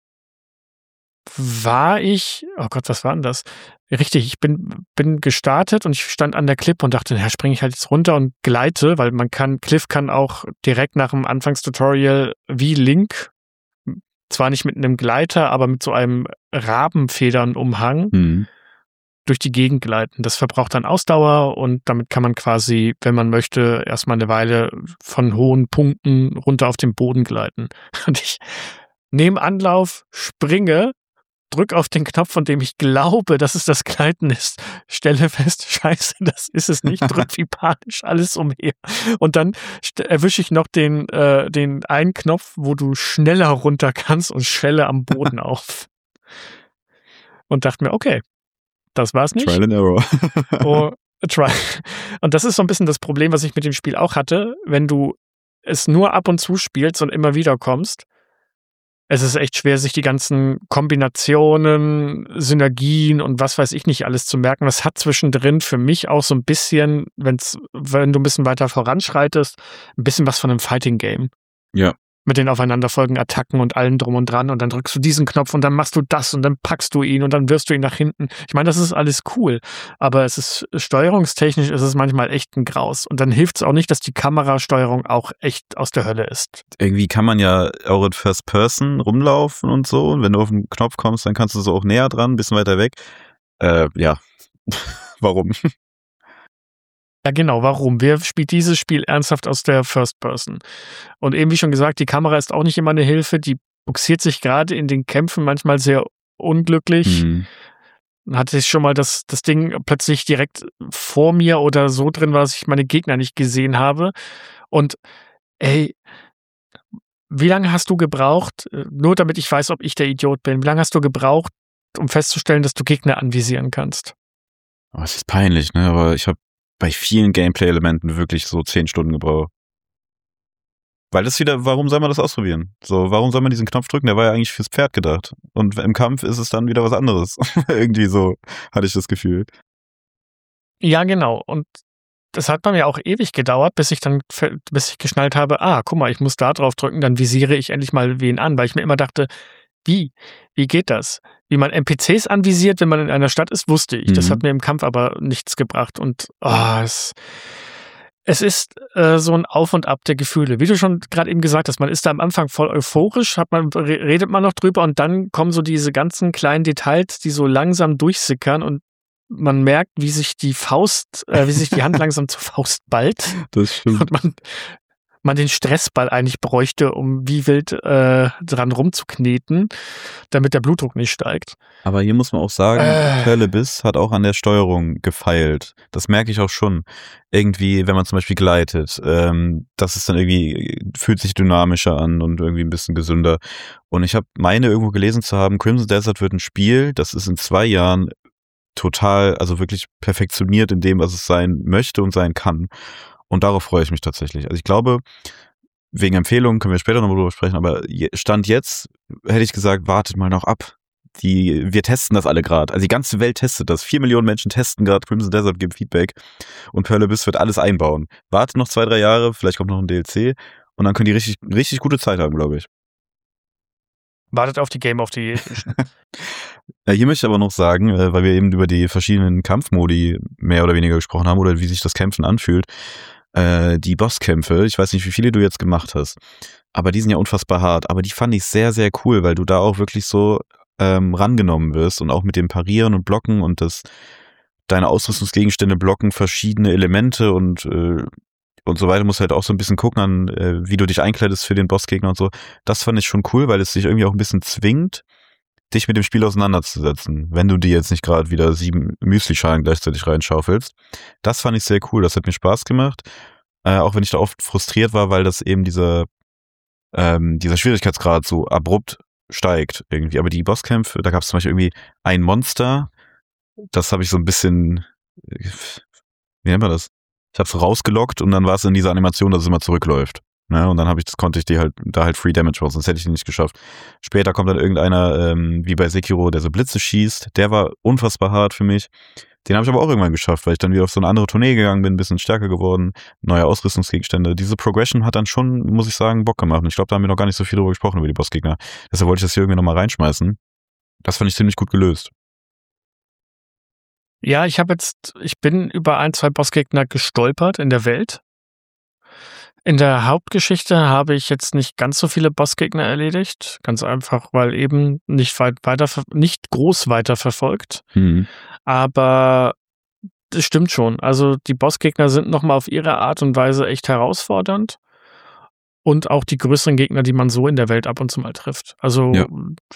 war ich, oh Gott, was war denn das? Richtig, ich bin, bin gestartet und ich stand an der Klippe und dachte, na, springe ich halt jetzt runter und gleite, weil man kann, Cliff kann auch direkt nach dem Anfangstutorial wie Link, zwar nicht mit einem Gleiter, aber mit so einem Rabenfedernumhang Mhm. durch die Gegend gleiten. Das verbraucht dann Ausdauer und damit kann man quasi, wenn man möchte, erstmal eine Weile von hohen Punkten runter auf den Boden gleiten. Und ich, nehme Anlauf, springe, drück auf den Knopf, von dem ich glaube, dass es das Gleiten ist, stelle fest, scheiße, das ist es nicht, drück wie panisch alles umher. Und dann st- erwische ich noch den, äh, den einen Knopf, wo du schneller runter kannst und schwelle am Boden auf. Und dachte mir, okay, das war's nicht. Trial and Error. Oh, try. Und das ist so ein bisschen das Problem, was ich mit dem Spiel auch hatte, wenn du es nur ab und zu spielst und immer wieder kommst. Es ist echt schwer, sich die ganzen Kombinationen, Synergien und was weiß ich nicht alles zu merken. Das hat zwischendrin für mich auch so ein bisschen, wenn's, wenn du ein bisschen weiter voranschreitest, ein bisschen was von einem Fighting-Game. Ja. Mit den aufeinanderfolgenden Attacken und allem drum und dran und dann drückst du diesen Knopf und dann machst du das und dann packst du ihn und dann wirfst du ihn nach hinten. Ich meine, das ist alles cool, aber es ist steuerungstechnisch ist es manchmal echt ein Graus und dann hilft es auch nicht, dass die Kamerasteuerung auch echt aus der Hölle ist. Irgendwie kann man ja auch in First Person rumlaufen und so und wenn du auf den Knopf kommst, dann kannst du so auch näher dran, ein bisschen weiter weg. Äh, ja. Warum? Ja, genau. Warum? Wer spielt dieses Spiel ernsthaft aus der First Person? Und eben wie schon gesagt, die Kamera ist auch nicht immer eine Hilfe. Die buxiert sich gerade in den Kämpfen manchmal sehr unglücklich. Mhm. Hatte ich schon mal das, das Ding plötzlich direkt vor mir oder so drin war, dass ich meine Gegner nicht gesehen habe. Und ey, wie lange hast du gebraucht, äh, nur damit ich weiß, ob ich der Idiot bin, wie lange hast du gebraucht, um festzustellen, dass du Gegner anvisieren kannst? Oh, es ist peinlich, ne? Aber ich habe bei vielen Gameplay-Elementen wirklich so zehn Stunden gebraucht. Weil das wieder, warum soll man das ausprobieren? So, warum soll man diesen Knopf drücken? Der war ja eigentlich fürs Pferd gedacht. Und im Kampf ist es dann wieder was anderes. Irgendwie so hatte ich das Gefühl. Ja, genau. Und das hat bei mir auch ewig gedauert, bis ich dann, fe- bis ich geschnallt habe, ah, guck mal, ich muss da drauf drücken, dann visiere ich endlich mal wen an, weil ich mir immer dachte, wie? Wie geht das? Wie man N P Cs anvisiert, wenn man in einer Stadt ist, wusste ich. Das Mhm. hat mir im Kampf aber nichts gebracht. Und ah, es, es ist äh, so ein Auf und Ab der Gefühle. Wie du schon gerade eben gesagt hast, man ist da am Anfang voll euphorisch, hat man, re- redet man noch drüber und dann kommen so diese ganzen kleinen Details, die so langsam durchsickern und man merkt, wie sich die Faust, äh, wie sich die Hand langsam zur Faust ballt Das stimmt. und man, man den Stressball eigentlich bräuchte, um wie wild äh, dran rumzukneten, damit der Blutdruck nicht steigt. Aber hier muss man auch sagen, Äh. Pearl Abyss hat auch an der Steuerung gefeilt. Das merke ich auch schon. Irgendwie, wenn man zum Beispiel gleitet, ähm, das ist dann irgendwie, fühlt sich dynamischer an und irgendwie ein bisschen gesünder. Und ich habe meine irgendwo gelesen zu haben, Crimson Desert wird ein Spiel, das ist in zwei Jahren total, also wirklich perfektioniert in dem, was es sein möchte und sein kann. Und darauf freue ich mich tatsächlich. Also ich glaube, wegen Empfehlungen können wir später noch drüber sprechen, aber je- Stand jetzt hätte ich gesagt, wartet mal noch ab. Die, wir testen das alle gerade. Also die ganze Welt testet das. Vier Millionen Menschen testen gerade Crimson Desert, geben Feedback und Pearl Abyss wird alles einbauen. Wartet noch zwei, drei Jahre, vielleicht kommt noch ein D L C und dann können die richtig, richtig gute Zeit haben, glaube ich. Wartet auf die Game of the Year Edition. Ja, hier möchte ich aber noch sagen, äh, weil wir eben über die verschiedenen Kampfmodi mehr oder weniger gesprochen haben oder wie sich das Kämpfen anfühlt. Äh, die Bosskämpfe, ich weiß nicht, wie viele du jetzt gemacht hast, aber die sind ja unfassbar hart. Aber die fand ich sehr, sehr cool, weil du da auch wirklich so ähm, rangenommen wirst und auch mit dem Parieren und Blocken und das deine Ausrüstungsgegenstände blocken verschiedene Elemente und äh, und so weiter. Du musst halt auch so ein bisschen gucken an, äh, wie du dich einkleidest für den Bossgegner und so. Das fand ich schon cool, weil es dich irgendwie auch ein bisschen zwingt, dich mit dem Spiel auseinanderzusetzen, wenn du dir jetzt nicht gerade wieder sieben Müslischalen gleichzeitig reinschaufelst. Das fand ich sehr cool, das hat mir Spaß gemacht, äh, auch wenn ich da oft frustriert war, weil das eben dieser, ähm, dieser Schwierigkeitsgrad so abrupt steigt irgendwie. Aber die Bosskämpfe, da gab es zum Beispiel irgendwie ein Monster, das habe ich so ein bisschen, äh, wie nennt man das? Ich habe es rausgelockt und dann war es in dieser Animation, dass es immer zurückläuft. Ne? Und dann habe ich, das konnte ich die halt, da halt Free Damage machen, sonst hätte ich die nicht geschafft. Später kommt dann irgendeiner, ähm, wie bei Sekiro, der so Blitze schießt. Der war unfassbar hart für mich. Den habe ich aber auch irgendwann geschafft, weil ich dann wieder auf so eine andere Tournee gegangen bin, ein bisschen stärker geworden, neue Ausrüstungsgegenstände. Diese Progression hat dann schon, muss ich sagen, Bock gemacht. Und ich glaube, da haben wir noch gar nicht so viel drüber gesprochen, über die Bossgegner. Deshalb wollte ich das hier irgendwie nochmal reinschmeißen. Das fand ich ziemlich gut gelöst. Ja, ich habe jetzt, ich bin über ein, zwei Bossgegner gestolpert in der Welt. In der Hauptgeschichte habe ich jetzt nicht ganz so viele Bossgegner erledigt. Ganz einfach, weil eben nicht weit weiter, nicht groß weiter verfolgt. Mhm. Aber das stimmt schon. Also die Bossgegner sind nochmal auf ihre Art und Weise echt herausfordernd. und auch die größeren Gegner, die man so in der Welt ab und zu mal trifft. Also Ja.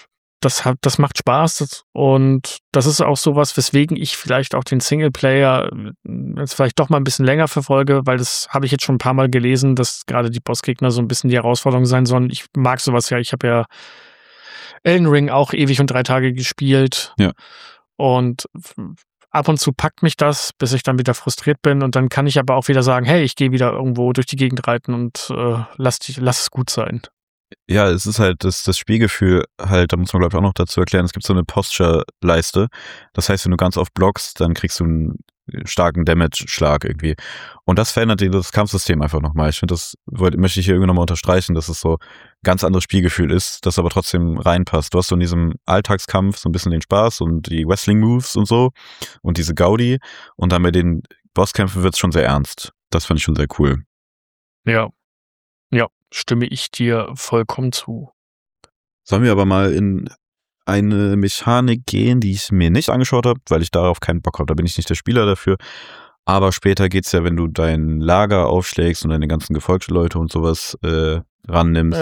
das hat, das macht Spaß das, und das ist auch sowas, weswegen ich vielleicht auch den Singleplayer jetzt vielleicht doch mal ein bisschen länger verfolge, weil das habe ich jetzt schon ein paar Mal gelesen, dass gerade die Bossgegner so ein bisschen die Herausforderung sein sollen. Ich mag sowas ja. Ich habe ja Elden Ring auch ewig und drei Tage gespielt. Ja. Und ab und zu packt mich das, bis ich dann wieder frustriert bin, und dann kann ich aber auch wieder sagen, hey, ich gehe wieder irgendwo durch die Gegend reiten und äh, lass, die, lass es gut sein. Ja, es ist halt das, das Spielgefühl halt, da muss man glaube ich auch noch dazu erklären, es gibt so eine Posture-Leiste. Das heißt, wenn du ganz oft blockst, dann kriegst du einen starken Damage-Schlag irgendwie. Und das verändert dir das Kampfsystem einfach nochmal. Ich finde, das wollte, möchte ich hier irgendwie nochmal unterstreichen, dass es so ein ganz anderes Spielgefühl ist, das aber trotzdem reinpasst. Du hast so in diesem Alltagskampf so ein bisschen den Spaß und die Wrestling-Moves und so und diese Gaudi, und dann bei den Bosskämpfen wird es schon sehr ernst. Das fand ich schon sehr cool. Ja. Ja, stimme ich dir vollkommen zu. Sollen wir aber mal in eine Mechanik gehen, die ich mir nicht angeschaut habe, weil ich darauf keinen Bock habe. Da bin ich nicht der Spieler dafür. Aber später geht's ja, wenn du dein Lager aufschlägst und deine ganzen Gefolgsleute und sowas äh, rannimmst.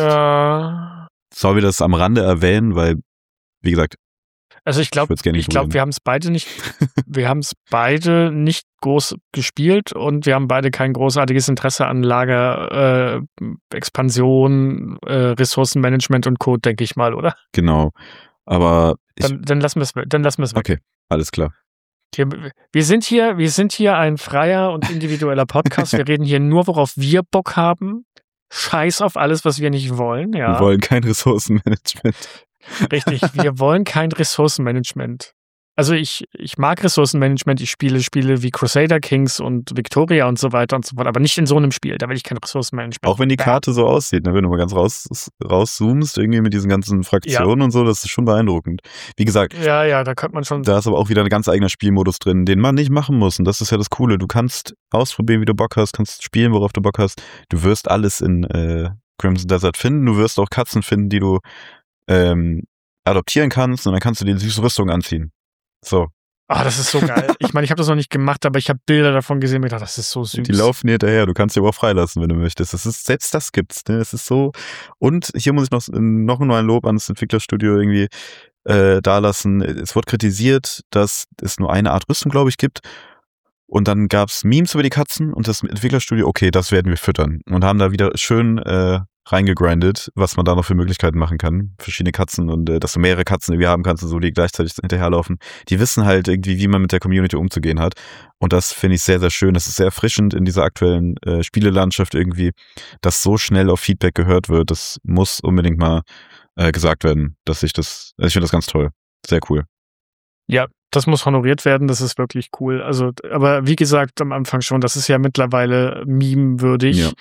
Ja. Sollen wir das am Rande erwähnen, weil, wie gesagt, Also ich glaube, würd's gerne ich glaube, ignorieren. wir haben es beide nicht, wir haben es beide nicht groß gespielt, und wir haben beide kein großartiges Interesse an Lager, äh, Expansion, äh, Ressourcenmanagement und Co., denke ich mal, oder? Genau. Aber ich, Dann, dann lassen wir es, dann lassen wir es weg. okay, alles klar. Hier, wir sind hier, wir sind hier ein freier und individueller Podcast. Wir reden hier nur, worauf wir Bock haben. Scheiß auf alles, was wir nicht wollen. Ja. Wir wollen kein Ressourcenmanagement. Richtig, wir wollen kein Ressourcenmanagement. Also ich, ich mag Ressourcenmanagement, ich spiele Spiele wie Crusader Kings und Victoria und so weiter und so fort, aber nicht in so einem Spiel, da will ich kein Ressourcenmanagement. Auch wenn die Karte so aussieht, ne? Wenn du mal ganz raus, rauszoomst, irgendwie mit diesen ganzen Fraktionen und so, das ist schon beeindruckend. Wie gesagt, Ja, ja, da könnte man schon... da ist aber auch wieder ein ganz eigener Spielmodus drin, den man nicht machen muss. Und das ist ja das Coole. Du kannst ausprobieren, wie du Bock hast, kannst spielen, worauf du Bock hast. Du wirst alles in äh, Crimson Desert finden. Du wirst auch Katzen finden, die du ähm, adoptieren kannst, und dann kannst du dir süße Rüstung anziehen. So. Ah, das ist so geil. Ich meine, ich habe das noch nicht gemacht, aber ich habe Bilder davon gesehen und mir gedacht, das ist so süß. Die laufen dir hinterher, du kannst sie aber auch freilassen, wenn du möchtest. Das ist, selbst das gibt's, ne? Es ist so. Und hier muss ich noch, noch mal ein Lob an das Entwicklerstudio irgendwie äh, dalassen. Es wurde kritisiert, dass es nur eine Art Rüstung, glaube ich, gibt. Und dann gab's Memes über die Katzen, und das Entwicklerstudio, okay, das werden wir füttern. Und haben da wieder schön äh, reingegrindet, was man da noch für Möglichkeiten machen kann. Verschiedene Katzen, und äh, dass du mehrere Katzen irgendwie haben kannst und so, die gleichzeitig hinterherlaufen. Die wissen halt irgendwie, wie man mit der Community umzugehen hat. Und das finde ich sehr, sehr schön. Das ist sehr erfrischend in dieser aktuellen äh, Spielelandschaft irgendwie, dass so schnell auf Feedback gehört wird. Das muss unbedingt mal äh, gesagt werden, dass ich das, also ich finde das ganz toll. Sehr cool. Ja, das muss honoriert werden, das ist wirklich cool. Also, aber wie gesagt, am Anfang schon, das ist ja mittlerweile meme-würdig. Ja.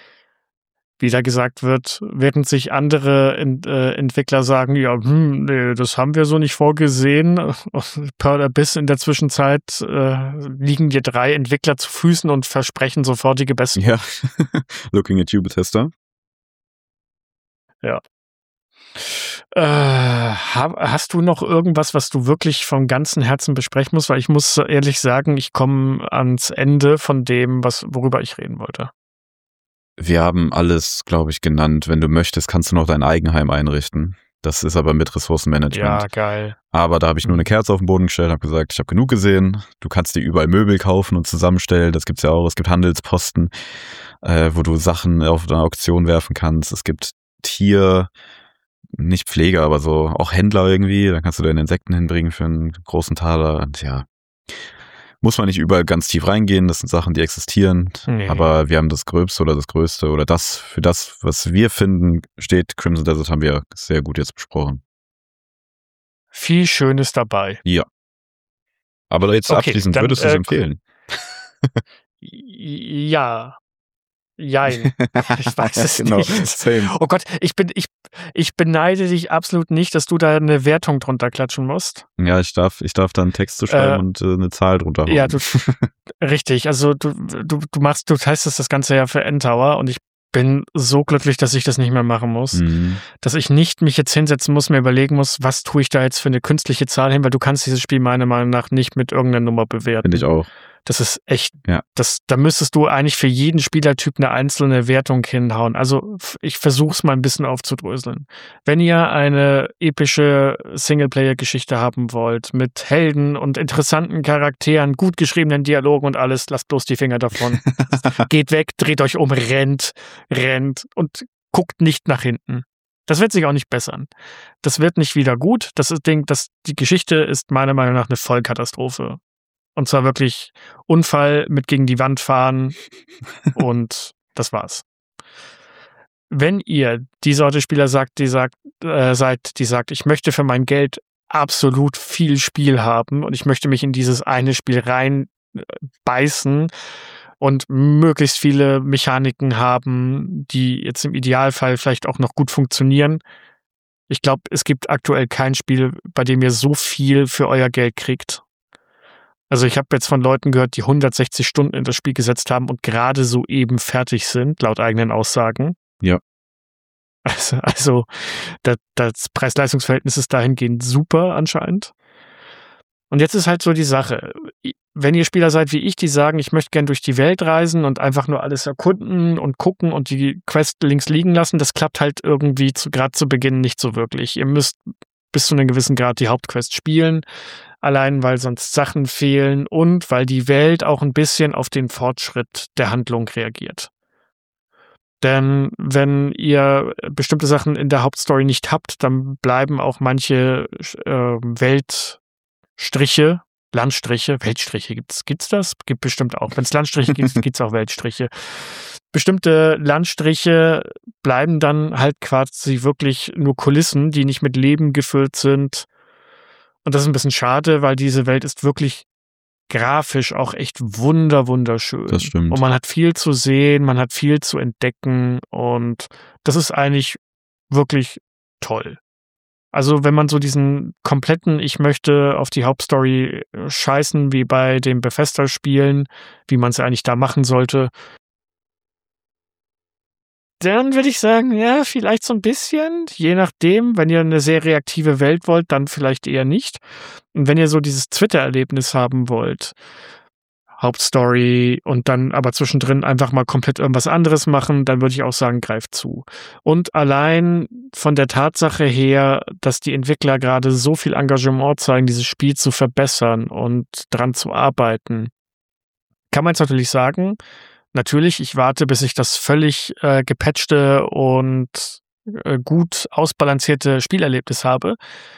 Wie da gesagt wird, während sich andere Ent, äh, Entwickler sagen, ja, hm, nee, das haben wir so nicht vorgesehen. Per Abyss in der Zwischenzeit äh, liegen dir drei Entwickler zu Füßen und versprechen sofortige Besserung. Ja. Looking at you, Bethesda. Ja. Äh, hab, hast du noch irgendwas, was du wirklich von ganzem Herzen besprechen musst? Weil ich muss ehrlich sagen, ich komme ans Ende von dem, was, worüber ich reden wollte. Wir haben alles, glaube ich, genannt. Wenn du möchtest, kannst du noch dein Eigenheim einrichten. Das ist aber mit Ressourcenmanagement. Ja, geil. Aber da habe ich nur eine Kerze auf den Boden gestellt, habe gesagt, ich habe genug gesehen. Du kannst dir überall Möbel kaufen und zusammenstellen. Das gibt's ja auch. Es gibt Handelsposten, äh, wo du Sachen auf eine Auktion werfen kannst. Es gibt Tier, nicht Pfleger, aber so auch Händler irgendwie. Da kannst du deine Insekten hinbringen für einen großen Taler. Und ja, muss man nicht überall ganz tief reingehen. Das sind Sachen, die existieren. Nee. Aber wir haben das Gröbste oder das Größte oder das, für das, was wir finden, steht Crimson Desert, haben wir sehr gut jetzt besprochen. Viel Schönes dabei. Ja. Aber jetzt Okay, abschließend, dann, würdest du es äh, empfehlen? Ja. Jein. Ich weiß es Genau, nicht. same. Oh Gott, ich bin, ich, ich beneide dich absolut nicht, dass du da eine Wertung drunter klatschen musst. Ja, ich darf, ich darf da einen Text zu schreiben Äh, und äh, eine Zahl drunter hauen. Ja, du, richtig. Also du, du, du machst, du testest das Ganze ja für N-Tower, und ich bin so glücklich, dass ich das nicht mehr machen muss. Mhm. Dass ich nicht mich jetzt hinsetzen muss, mir überlegen muss, was tue ich da jetzt für eine künstliche Zahl hin, weil du kannst dieses Spiel meiner Meinung nach nicht mit irgendeiner Nummer bewerten. Finde ich auch. Das ist echt, Ja. das, da müsstest du eigentlich für jeden Spielertyp eine einzelne Wertung hinhauen. Also ich versuche es mal ein bisschen aufzudröseln. Wenn ihr eine epische Singleplayer-Geschichte haben wollt, mit Helden und interessanten Charakteren, gut geschriebenen Dialogen und alles, lasst bloß die Finger davon. Geht weg, dreht euch um, rennt, rennt und guckt nicht nach hinten. Das wird sich auch nicht bessern. Das wird nicht wieder gut. Das ist Ding, das, die Geschichte ist meiner Meinung nach eine Vollkatastrophe. Und zwar wirklich Unfall mit gegen die Wand fahren und das war's. Wenn ihr die Sorte Spieler sagt, die sagt, äh, seid, die sagt, ich möchte für mein Geld absolut viel Spiel haben und ich möchte mich in dieses eine Spiel rein äh, beißen und möglichst viele Mechaniken haben, die jetzt im Idealfall vielleicht auch noch gut funktionieren. Ich glaube, es gibt aktuell kein Spiel, bei dem ihr so viel für euer Geld kriegt. Also ich habe jetzt von Leuten gehört, die hundertsechzig Stunden in das Spiel gesetzt haben und gerade so eben fertig sind, laut eigenen Aussagen. Ja. Also, also das, das Preis-Leistungs-Verhältnis ist dahingehend super anscheinend. Und jetzt ist halt so die Sache, wenn ihr Spieler seid wie ich, die sagen, ich möchte gern durch die Welt reisen und einfach nur alles erkunden und gucken und die Quest links liegen lassen, das klappt halt irgendwie zu, gerade zu Beginn nicht so wirklich. Ihr müsst bis zu einem gewissen Grad die Hauptquest spielen, allein weil sonst Sachen fehlen und weil die Welt auch ein bisschen auf den Fortschritt der Handlung reagiert. Denn wenn ihr bestimmte Sachen in der Hauptstory nicht habt, dann bleiben auch manche äh, Weltstriche, Landstriche, Weltstriche, gibt's, gibt's das? Gibt bestimmt auch. Wenn es Landstriche gibt, gibt's auch Weltstriche. Bestimmte Landstriche bleiben dann halt quasi wirklich nur Kulissen, die nicht mit Leben gefüllt sind. Und das ist ein bisschen schade, weil diese Welt ist wirklich grafisch auch echt wunder, wunderschön. Das stimmt. Und man hat viel zu sehen, man hat viel zu entdecken und das ist eigentlich wirklich toll. Also wenn man so diesen kompletten, ich möchte auf die Hauptstory scheißen, wie bei den Bethesda-Spielen, wie man es eigentlich da machen sollte, dann würde ich sagen, ja, vielleicht so ein bisschen, je nachdem. Wenn ihr eine sehr reaktive Welt wollt, dann vielleicht eher nicht. Und wenn ihr so dieses Twitter-Erlebnis haben wollt, Hauptstory und dann aber zwischendrin einfach mal komplett irgendwas anderes machen, dann würde ich auch sagen, greift zu. Und allein von der Tatsache her, dass die Entwickler gerade so viel Engagement zeigen, dieses Spiel zu verbessern und dran zu arbeiten, kann man jetzt natürlich sagen, natürlich, ich warte, bis ich das völlig äh, gepatchte und äh, gut ausbalancierte Spielerlebnis habe.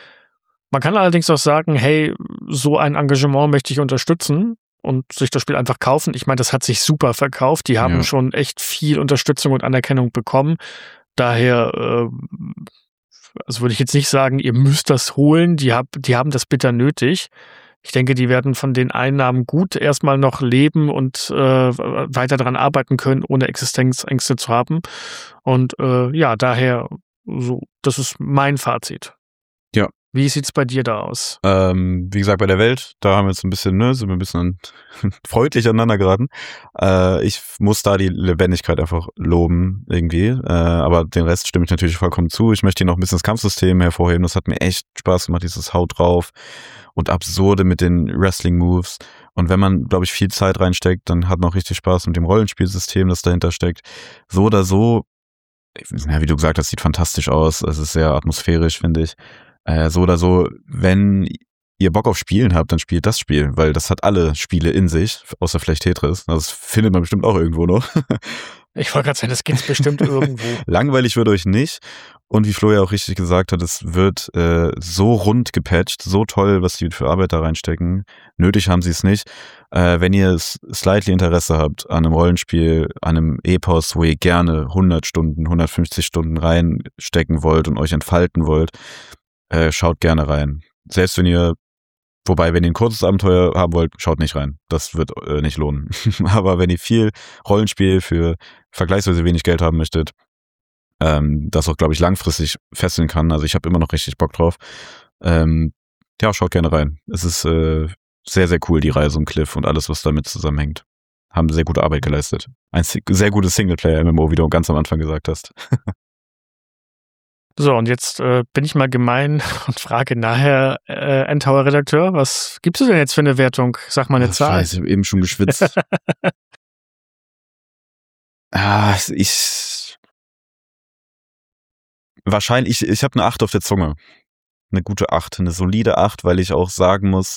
Man kann allerdings auch sagen, hey, so ein Engagement möchte ich unterstützen und sich das Spiel einfach kaufen. Ich meine, das hat sich super verkauft. Die haben Ja. schon echt viel Unterstützung und Anerkennung bekommen. Daher, äh, also würde ich jetzt nicht sagen, ihr müsst das holen. Die, hab, die haben das bitter nötig. Ich denke, die werden von den Einnahmen gut erstmal noch leben und äh, weiter daran arbeiten können, ohne Existenzängste zu haben. Und äh, ja, daher, so, das ist mein Fazit. Ja. Wie sieht's bei dir da aus? Ähm, wie gesagt, bei der Welt, da haben wir jetzt ein bisschen, ne, sind wir ein bisschen freundlich aneinander geraten. Äh, ich muss da die Lebendigkeit einfach loben, irgendwie. Äh, aber den Rest stimme ich natürlich vollkommen zu. Ich möchte hier noch ein bisschen das Kampfsystem hervorheben. Das hat mir echt Spaß gemacht, dieses Haut drauf und Absurde mit den Wrestling-Moves. Und wenn man, glaube ich, viel Zeit reinsteckt, dann hat man auch richtig Spaß mit dem Rollenspielsystem, das dahinter steckt. So oder so, ja, wie du gesagt hast, sieht fantastisch aus. Es ist sehr atmosphärisch, finde ich. Äh, so oder so, wenn ihr Bock auf Spielen habt, dann spielt das Spiel, weil das hat alle Spiele in sich, außer vielleicht Tetris. Das findet man bestimmt auch irgendwo noch. Ich wollte gerade sagen, das gibt's bestimmt irgendwo. Langweilig wird euch nicht. Und wie Flo ja auch richtig gesagt hat, es wird äh, so rund gepatcht, so toll, was die für Arbeit da reinstecken. Nötig haben sie es nicht. Äh, wenn ihr slightly Interesse habt an einem Rollenspiel, an einem Epos, wo ihr gerne hundert Stunden, hundertfünfzig Stunden reinstecken wollt und euch entfalten wollt, äh, schaut gerne rein. Selbst wenn ihr, wobei, wenn ihr ein kurzes Abenteuer haben wollt, schaut nicht rein. Das wird äh, nicht lohnen. Aber wenn ihr viel Rollenspiel für vergleichsweise wenig Geld haben möchtet, ähm, das auch, glaube ich, langfristig fesseln kann. Also ich habe immer noch richtig Bock drauf. Ähm, ja, schaut gerne rein. Es ist äh, sehr, sehr cool, die Reise um Cliff und alles, was damit zusammenhängt. Haben sehr gute Arbeit geleistet. Ein sehr gutes Singleplayer-M M O, wie du ganz am Anfang gesagt hast. So, und jetzt äh, bin ich mal gemein und frage nachher, äh, Endtower-Redakteur, was gibst du denn jetzt für eine Wertung? Sag mal eine Ach, Zahl. Scheiße, ich habe eben schon geschwitzt. ah, ich. Wahrscheinlich, ich, ich habe eine acht auf der Zunge. Eine gute acht, eine solide acht, weil ich auch sagen muss,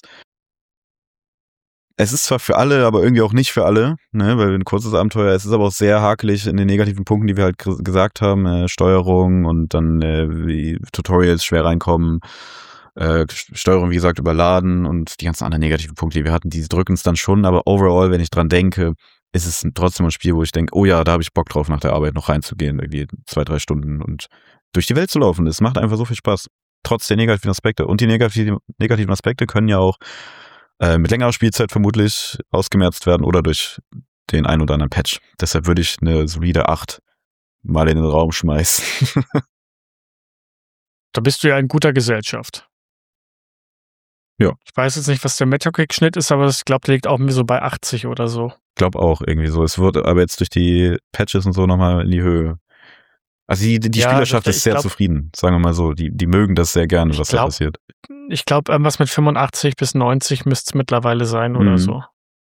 es ist zwar für alle, aber irgendwie auch nicht für alle, ne, weil ein kurzes Abenteuer, es ist aber auch sehr hakelig in den negativen Punkten, die wir halt g- gesagt haben, äh, Steuerung und dann äh, wie Tutorials schwer reinkommen, äh, Steuerung, wie gesagt, überladen und die ganzen anderen negativen Punkte, die wir hatten, die drücken es dann schon, aber overall, wenn ich dran denke, ist es trotzdem ein Spiel, wo ich denke, oh ja, da habe ich Bock drauf, nach der Arbeit noch reinzugehen, irgendwie zwei, drei Stunden und durch die Welt zu laufen. Es macht einfach so viel Spaß, trotz der negativen Aspekte. Und die negativen, negativen Aspekte können ja auch äh, mit längerer Spielzeit vermutlich ausgemerzt werden oder durch den ein oder anderen Patch. Deshalb würde ich eine solide acht mal in den Raum schmeißen. Da bist du ja in guter Gesellschaft. Ja. Ich weiß jetzt nicht, was der Metacritic-Schnitt ist, aber ich glaube, der liegt auch so bei achtzig oder so. Ich glaube auch irgendwie so. Es wird aber jetzt durch die Patches und so nochmal in die Höhe. Also die, die Ja, Spielerschaft das- ist sehr ich glaub- zufrieden, sagen wir mal so. Die, die mögen das sehr gerne, Ich was da glaub- passiert. Ich glaube, irgendwas mit fünfundachtzig bis neunzig müsste es mittlerweile sein oder Mhm. so.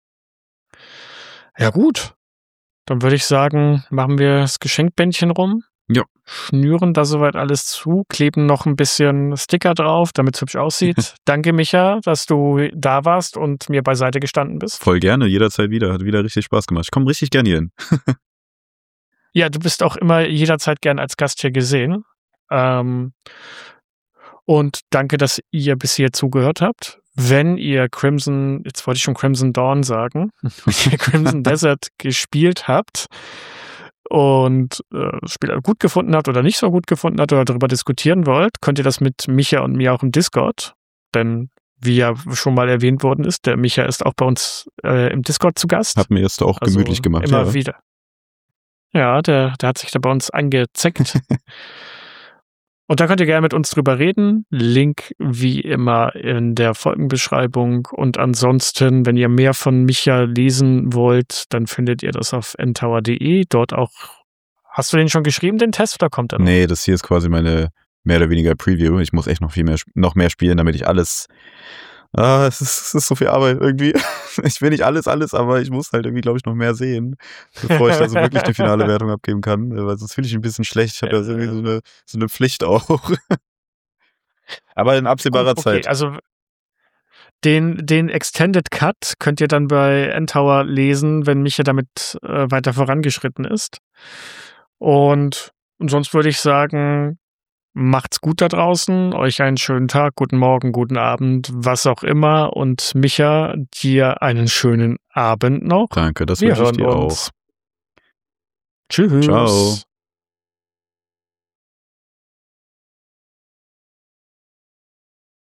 Ja, gut. Dann würde ich sagen, machen wir das Geschenkbändchen rum. Ja. Schnüren da soweit alles zu, kleben noch ein bisschen Sticker drauf, damit es hübsch aussieht. Danke, Micha, dass du da warst und mir beiseite gestanden bist. Voll gerne, jederzeit wieder. Hat wieder richtig Spaß gemacht. Ich komme richtig gerne hier hin. Ja, du bist auch immer jederzeit gern als Gast hier gesehen. Ähm, und danke, dass ihr bis hier zugehört habt. Wenn ihr Crimson, jetzt wollte ich schon Crimson Dawn sagen, wenn ihr Crimson Desert gespielt habt und äh, das Spiel gut gefunden habt oder nicht so gut gefunden habt oder darüber diskutieren wollt, könnt ihr das mit Micha und mir auch im Discord. Denn wie ja schon mal erwähnt worden ist, der Micha ist auch bei uns äh, im Discord zu Gast. Hat mir jetzt auch Also gemütlich gemacht. Immer ja. wieder. Ja, der, der hat sich da bei uns angezeckt. Und da könnt ihr gerne mit uns drüber reden. Link wie immer in der Folgenbeschreibung. Und ansonsten, wenn ihr mehr von Micha lesen wollt, dann findet ihr das auf endtower punkt de. Dort auch. Hast du den schon geschrieben, den Test, oder kommt er noch? Nee, das hier ist quasi meine mehr oder weniger Preview. Ich muss echt noch viel mehr, sp- noch mehr spielen, damit ich alles. Ah, es ist, es ist so viel Arbeit irgendwie. Ich will nicht alles, alles, aber ich muss halt irgendwie, glaube ich, noch mehr sehen, bevor ich da so wirklich eine finale Wertung abgeben kann. Weil sonst fühle ich mich ein bisschen schlecht. Ich habe ja so irgendwie so eine, so eine Pflicht auch. Aber in absehbarer Gut, okay, Zeit. also den, den Extended Cut könnt ihr dann bei Endtower lesen, wenn Micha damit äh, weiter vorangeschritten ist. Und, und sonst würde ich sagen, macht's gut da draußen, euch einen schönen Tag, guten Morgen, guten Abend, was auch immer. Und Micha, dir einen schönen Abend noch. Danke, das Wir wünsche ich hören dir uns. auch. Tschüss. Ciao.